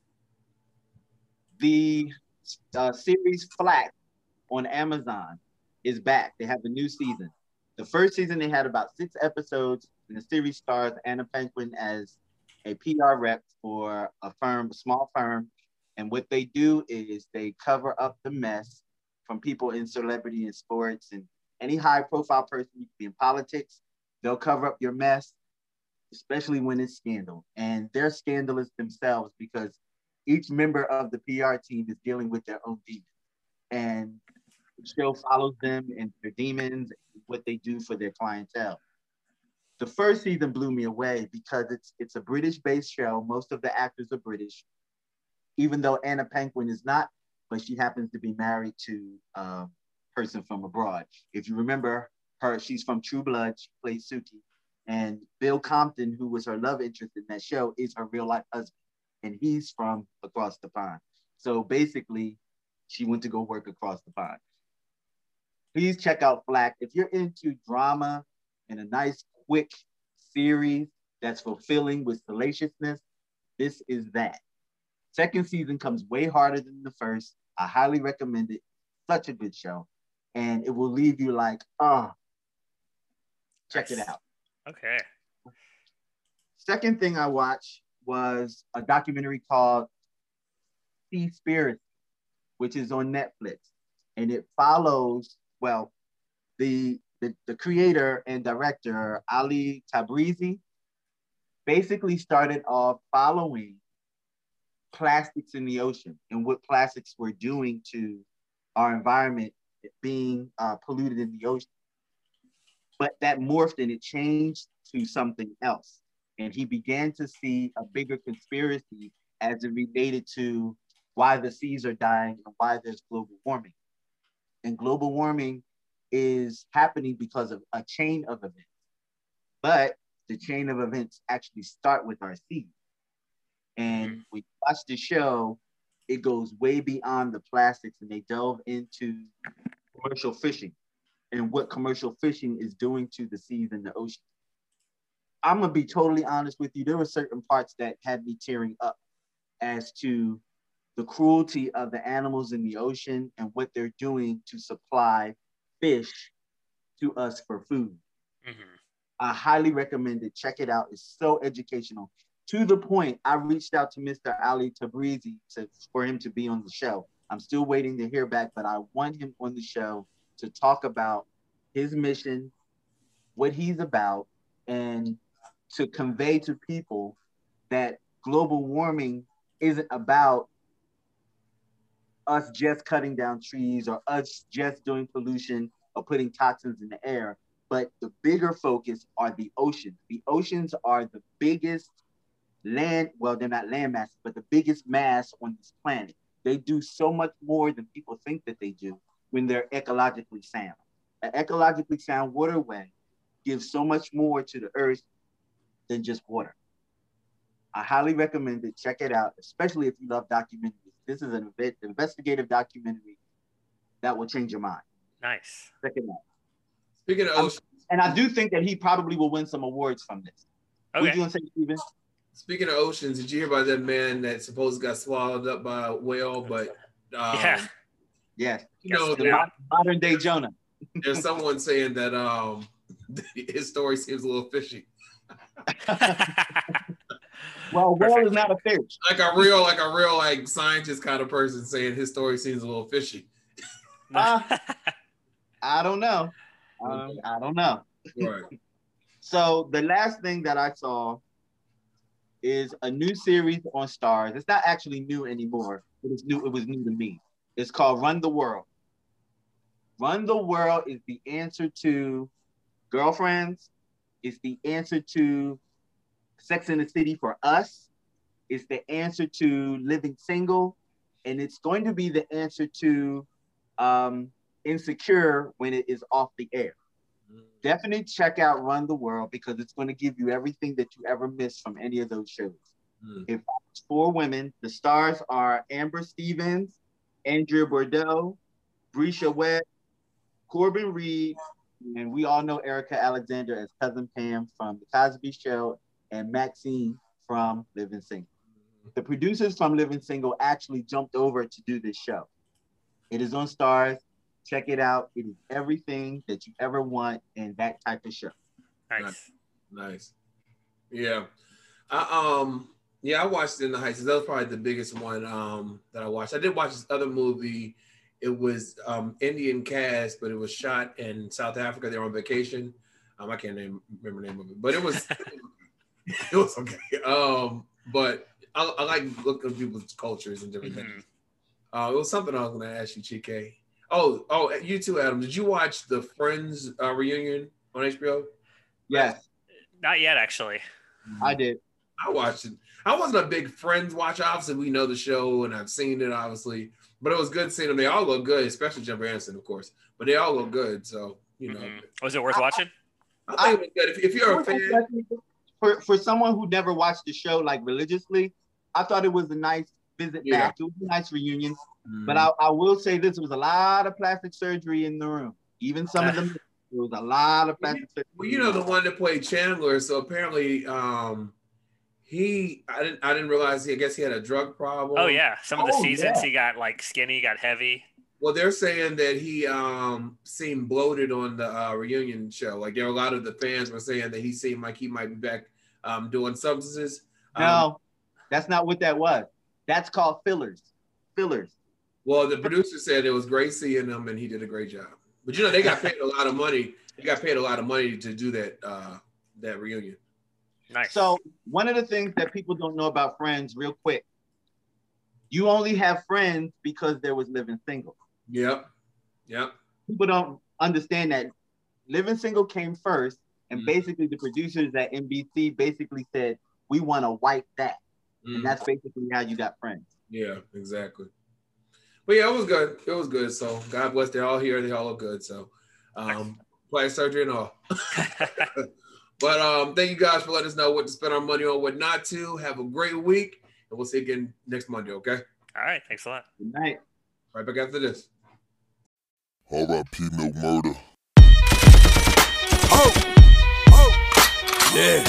the Uh, series Flack on Amazon is back. They have a new season. The first season they had about six episodes, and the series stars Anna Paquin as a P R rep for a firm, a small firm. And what they do is they cover up the mess from people in celebrity and sports and any high-profile person. You can be in politics. They'll cover up your mess, especially when it's scandal. And they're scandalous themselves because each member of the P R team is dealing with their own demons, and the show follows them and their demons, and what they do for their clientele. The first season blew me away because it's it's a British-based show. Most of the actors are British, even though Anna Paquin is not, but she happens to be married to a person from abroad. If you remember her, she's from True Blood. She plays Suki, and Bill Compton, who was her love interest in that show, is her real-life husband. And he's from across the pond. So basically, she went to go work across the pond. Please check out Flack. If you're into drama and a nice, quick series that's fulfilling with salaciousness, this is that. Second season comes way harder than the first. I highly recommend it. Such a good show. And it will leave you like, oh, check it out. Okay. Second thing I watched was a documentary called Seaspiracy, which is on Netflix. And it follows, well, the, the, the creator and director, Ali Tabrizi, basically started off following plastics in the ocean and what plastics were doing to our environment, being uh, polluted in the ocean. But that morphed and it changed to something else. And he began to see a bigger conspiracy as it related to why the seas are dying and why there's global warming. And global warming is happening because of a chain of events. But the chain of events actually start with our seas. And we watch the show, it goes way beyond the plastics, and they delve into commercial fishing and what commercial fishing is doing to the seas and the ocean. I'm gonna be totally honest with you. There were certain parts that had me tearing up as to the cruelty of the animals in the ocean and what they're doing to supply fish to us for food. Mm-hmm. I highly recommend it. Check it out. It's so educational. To the point, I reached out to Mister Ali Tabrizi to, for him to be on the show. I'm still waiting to hear back, but I want him on the show to talk about his mission, what he's about, and to convey to people that global warming isn't about us just cutting down trees or us just doing pollution or putting toxins in the air, but the bigger focus are the oceans. The oceans are the biggest land, well, they're not land masses, but the biggest mass on this planet. They do so much more than people think that they do when they're ecologically sound. An ecologically sound waterway gives so much more to the earth than just water. I highly recommend it. Check it out, especially if you love documentaries. This is an investigative documentary that will change your mind. Nice. Check it out. Speaking of oceans, and I do think that he probably will win some awards from this. Okay. What are you gonna say, Steven? Speaking of oceans, did you hear about that man that supposedly got swallowed up by a whale? But um, yeah, yes, you know, the yeah. modern day Jonah. There's someone saying that um, his story seems a little fishy. Well, whale is not a fish. Like a real, like a real, like scientist kind of person saying his story seems a little fishy. Uh, I don't know. Um, I don't know. Right. So the last thing that I saw is a new series on Stars. It's not actually new anymore, but it's new. It was new to me. It's called Run the World. Run the World is the answer to Girlfriends. It's the answer to Sex and the City for us. It's the answer to Living Single. And it's going to be the answer to um, Insecure when it is off the air. Mm. Definitely check out Run the World because it's going to give you everything that you ever missed from any of those shows. Mm. It follows four women. The stars are Amber Stevens, Andrea Bordeaux, Brescia Webb, Corbin Reed, and we all know Erica Alexander as Cousin Pam from The Cosby Show and Maxine from Living Single. The producers from Living Single actually jumped over to do this show. It is on Stars. Check it out. It is everything that you ever want in that type of show. Nice. Nice. Yeah. I, um, yeah, I watched In the Heights. That was probably the biggest one um, that I watched. I did watch this other movie. It was um, Indian cast, but it was shot in South Africa. They were on vacation. Um, I can't name, remember the name of it, but it was it was okay. Um, but I, I like looking at people's cultures and different mm-hmm. things. Uh, it was something I was going to ask you, Chike. Oh, oh, you too, Adam. Did you watch the Friends uh, reunion on H B O? Yes. Not yet, actually. I did. I watched it. I wasn't a big Friends watcher. Obviously, we know the show and I've seen it, obviously. But it was good seeing them. They all look good, especially Jennifer Aniston, of course. But they all look good, so, you know. Mm-hmm. Was it worth watching? I, I think it was good. If, if you're a fan. For, for someone who never watched the show, like, religiously, I thought it was a nice visit Yeah. back. It was a nice reunion. Mm-hmm. But I, I will say this, there was a lot of plastic surgery in the room. Even some of them, there was a lot of plastic surgery. Well, you know the one that played Chandler, so apparently um, he, I didn't I didn't realize, he, I guess he had a drug problem. Oh, yeah. Some of the Oh, seasons, yeah. he got, like, skinny, got heavy. Well, they're saying that he um, seemed bloated on the uh, reunion show. Like, there were a lot of the fans were saying that he seemed like he might be back um, doing substances. Um, No, that's not what that was. That's called fillers. Fillers. Well, the producer said it was great seeing him, and he did a great job. But you know, they got paid a lot of money. They got paid a lot of money to do that uh, that reunion. Nice. So one of the things that people don't know about Friends, real quick, you only have friends because there was Living Single. Yep. Yep. People don't understand that Living Single came first, and Mm. basically the producers at N B C basically said, we want to wipe that. Mm. And that's basically how you got Friends. Yeah, exactly. But yeah, it was good. It was good. So God bless. They're all here. They all look good. So um, plastic surgery and all. But um, thank you guys for letting us know what to spend our money on, what not to. Have a great week, and we'll see you again next Monday. Okay. All right. Thanks a lot. Good night. Right back after this. R I P Milk Murder. Oh, oh, yeah.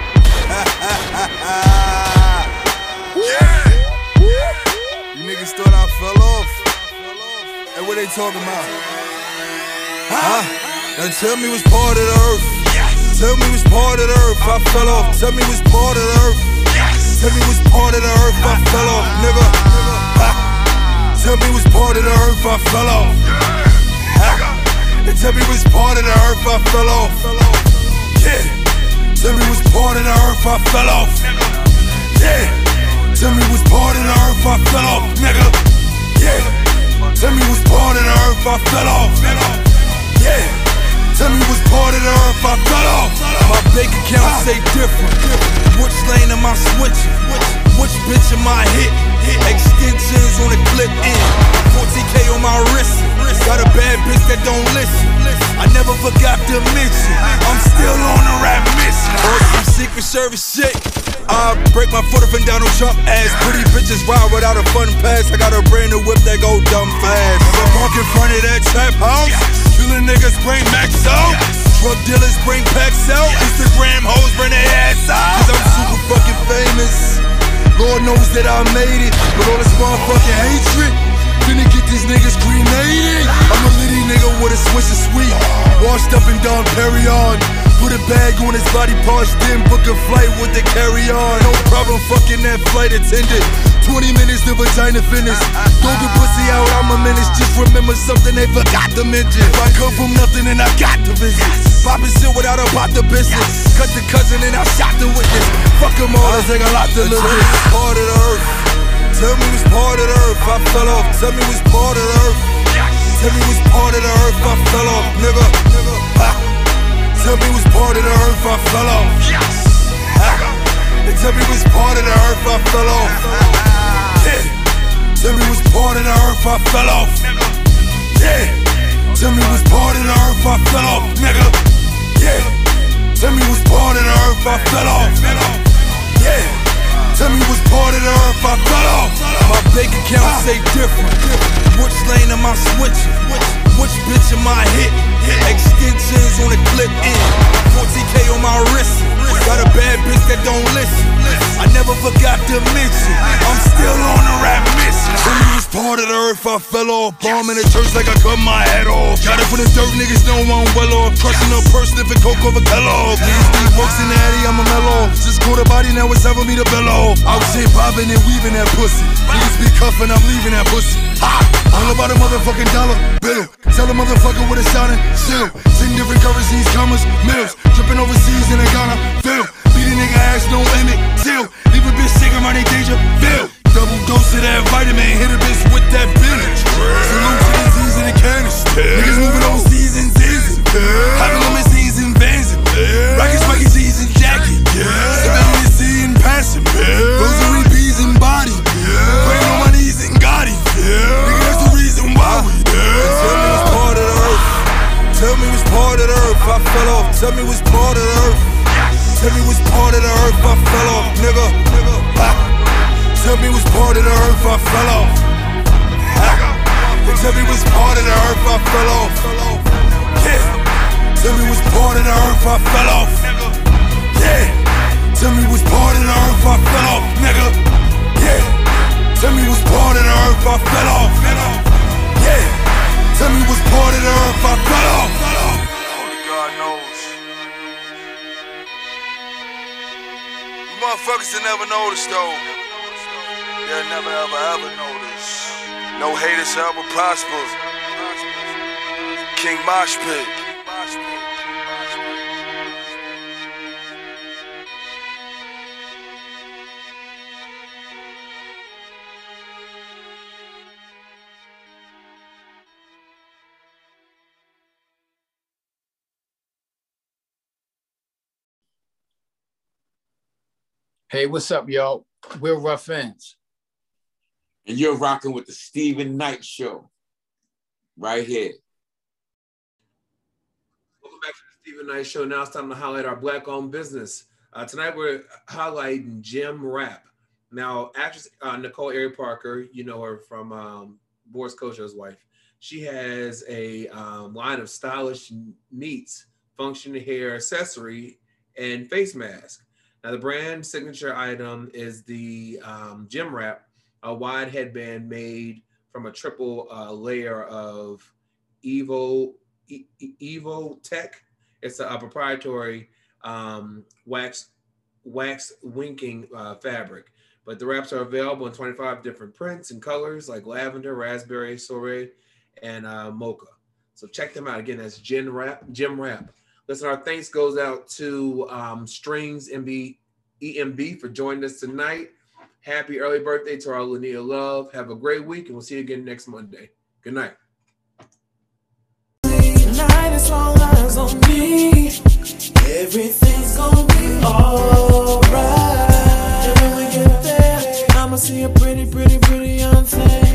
Yeah. You niggas thought I fell off. And what they talking about? Huh? Now tell me what's part of the earth. Yes. Tell me what's part of the earth. I fell off. Tell me what's part of the earth. Yes. Tell me what's part of the earth. I fell off, nigga. Huh? Tell me what's part of the earth. I fell off. Huh? And tell me what's part of the earth. I fell off. Yeah. Tell me what's part of the earth. I fell off. Yeah. Tell me what's part of the earth. I fell off, nigga. Yeah. Tell me what's part of the earth. I fell off. Yeah. Tell me what's part of the earth. I fell off. My bank account say different. Which lane am I switching? Which bitch am I hitting? Extensions on the clip in. fourteen K on my wrist. Got a bad bitch that don't listen. I never forgot to mention I'm still on the rap mission. On some Secret Service shit. I break my foot up and down on Trump ass. Pretty bitches wild without a fun pass. I got a brand new whip that go dumb fast. I walk in front of that trap house. Killing niggas bring max out. Drug dealers bring packs out. Instagram hoes bring their ass out. Cause I'm super fucking famous. Lord knows that I made it. But all this motherfucking hatred, finna get these niggas grenaded. I'm a litty nigga with with a swish of sweet. Washed up and Dom Perignon. Put a bag on his body parts, then book a flight with the carry-on. No problem fucking that flight attendant. twenty minutes the vagina finish. Don't get pussy out, I'm a menace. Just remember something they forgot to mention. If I come from nothing and I got to visit. Poppin' shit without a pot the business. Cut the cousin and I shot the witness. Fuck them all, it's like a lot to live with. Part of the earth. Tell me what's part of the earth. I fell off. Tell me what's part of the earth. Tell me what's part of the earth. I fell off, nigga. Ah. Tell me what's part of the earth. I fell off. Ah. And tell me what's part of the earth. I fell off. Yeah. Tell me what's part of the earth. I fell off. Yeah. Tell me what's part of the earth. I fell off, nigga. Yeah. Tell me what's part of the earth. I fell off. Yeah. Tell me what's part of the earth I fell off. My bank account say different. Which lane am I switching? Which bitch am I hitting? Extensions on the clip in. forty K on my wrist. Got a bad bitch that don't listen. I never forgot to mention I'm still on a rap mission. Tell me what's part of the earth I fell off. Bomb in the church like I cut my head off. Got it for the dirt, niggas know I'm well off. Crushing a purse, sniffing coke over Kellogg. Niggas need works in the Addy, I'm a mellow. Just caught a body, now it's time for me to bellow. Out here bobbing and weaving that pussy. Niggas be cuffing, I'm leaving that pussy. Ha! All about a motherfucking dollar bill. Tell a motherfucker what it's sounding. Still, ten different currencies, commas, mills. Dripping overseas in a Ghana. Phil, beat a nigga ass, no limit. Till, leave a bitch sick, I'm running danger. Phil, double dose of that vitamin. Hit a bitch with that village. Salute to the Z's in the canister. Niggas moving overseas in Z's. Having limousines and vans. Rockets, Mikey G's and Jackie. Sipping the sea and passing. Rosary bees and body. Praying on my knees and Gotti. Nigga, that's the reason why we here. Tell me what's part of the earth. Tell me what's part of the earth. I fell off. Tell me what's part of the earth. Tell me what's part of the earth. I fell off, nigga. Ah. Tell me what's part of the earth. I fell off. Ah. Tell me what's part of the earth. I fell off. Yeah. Tell me what's part of the earth. I fell off. Yeah. Tell me what's part of the earth. I fell off, nigga. Yeah. Tell me what's part of the earth. I fell off. Yeah. Tell me what's part of the earth. I fell off. Only God knows. You motherfuckers that never noticed though. They'll never ever ever notice. No haters ever prosper. King Mosh Pit. Hey, what's up, y'all? We're Rough Ends. And you're rocking with the Steven Knight Show. Right here. Welcome back to the Steven Knight Show. Now it's time to highlight our black-owned business. Uh, tonight we're highlighting Gem Rap. Now, actress uh, Nicole Ari Parker, you know her from um, Boris Kojo's wife. She has a um, line of stylish meats, function hair accessory, and face mask. Now, the brand signature item is the um, Gem Wrap, a wide headband made from a triple uh, layer of Evo e Evo Tech. It's a, a proprietary um, wax wax winking uh, fabric. But the wraps are available in twenty-five different prints and colors like lavender, raspberry, sorbet, and uh, mocha. So check them out. Again, that's Gem Wrap. Gem Wrap. Listen, our thanks goes out to um, Strings E M B for joining us tonight. Happy early birthday to our Lania Love. Have a great week, and we'll see you again next Monday. Good night. Tonight, as long as on me, everything's gonna be alright. And when we get there, I'ma see a pretty, pretty, pretty young thing.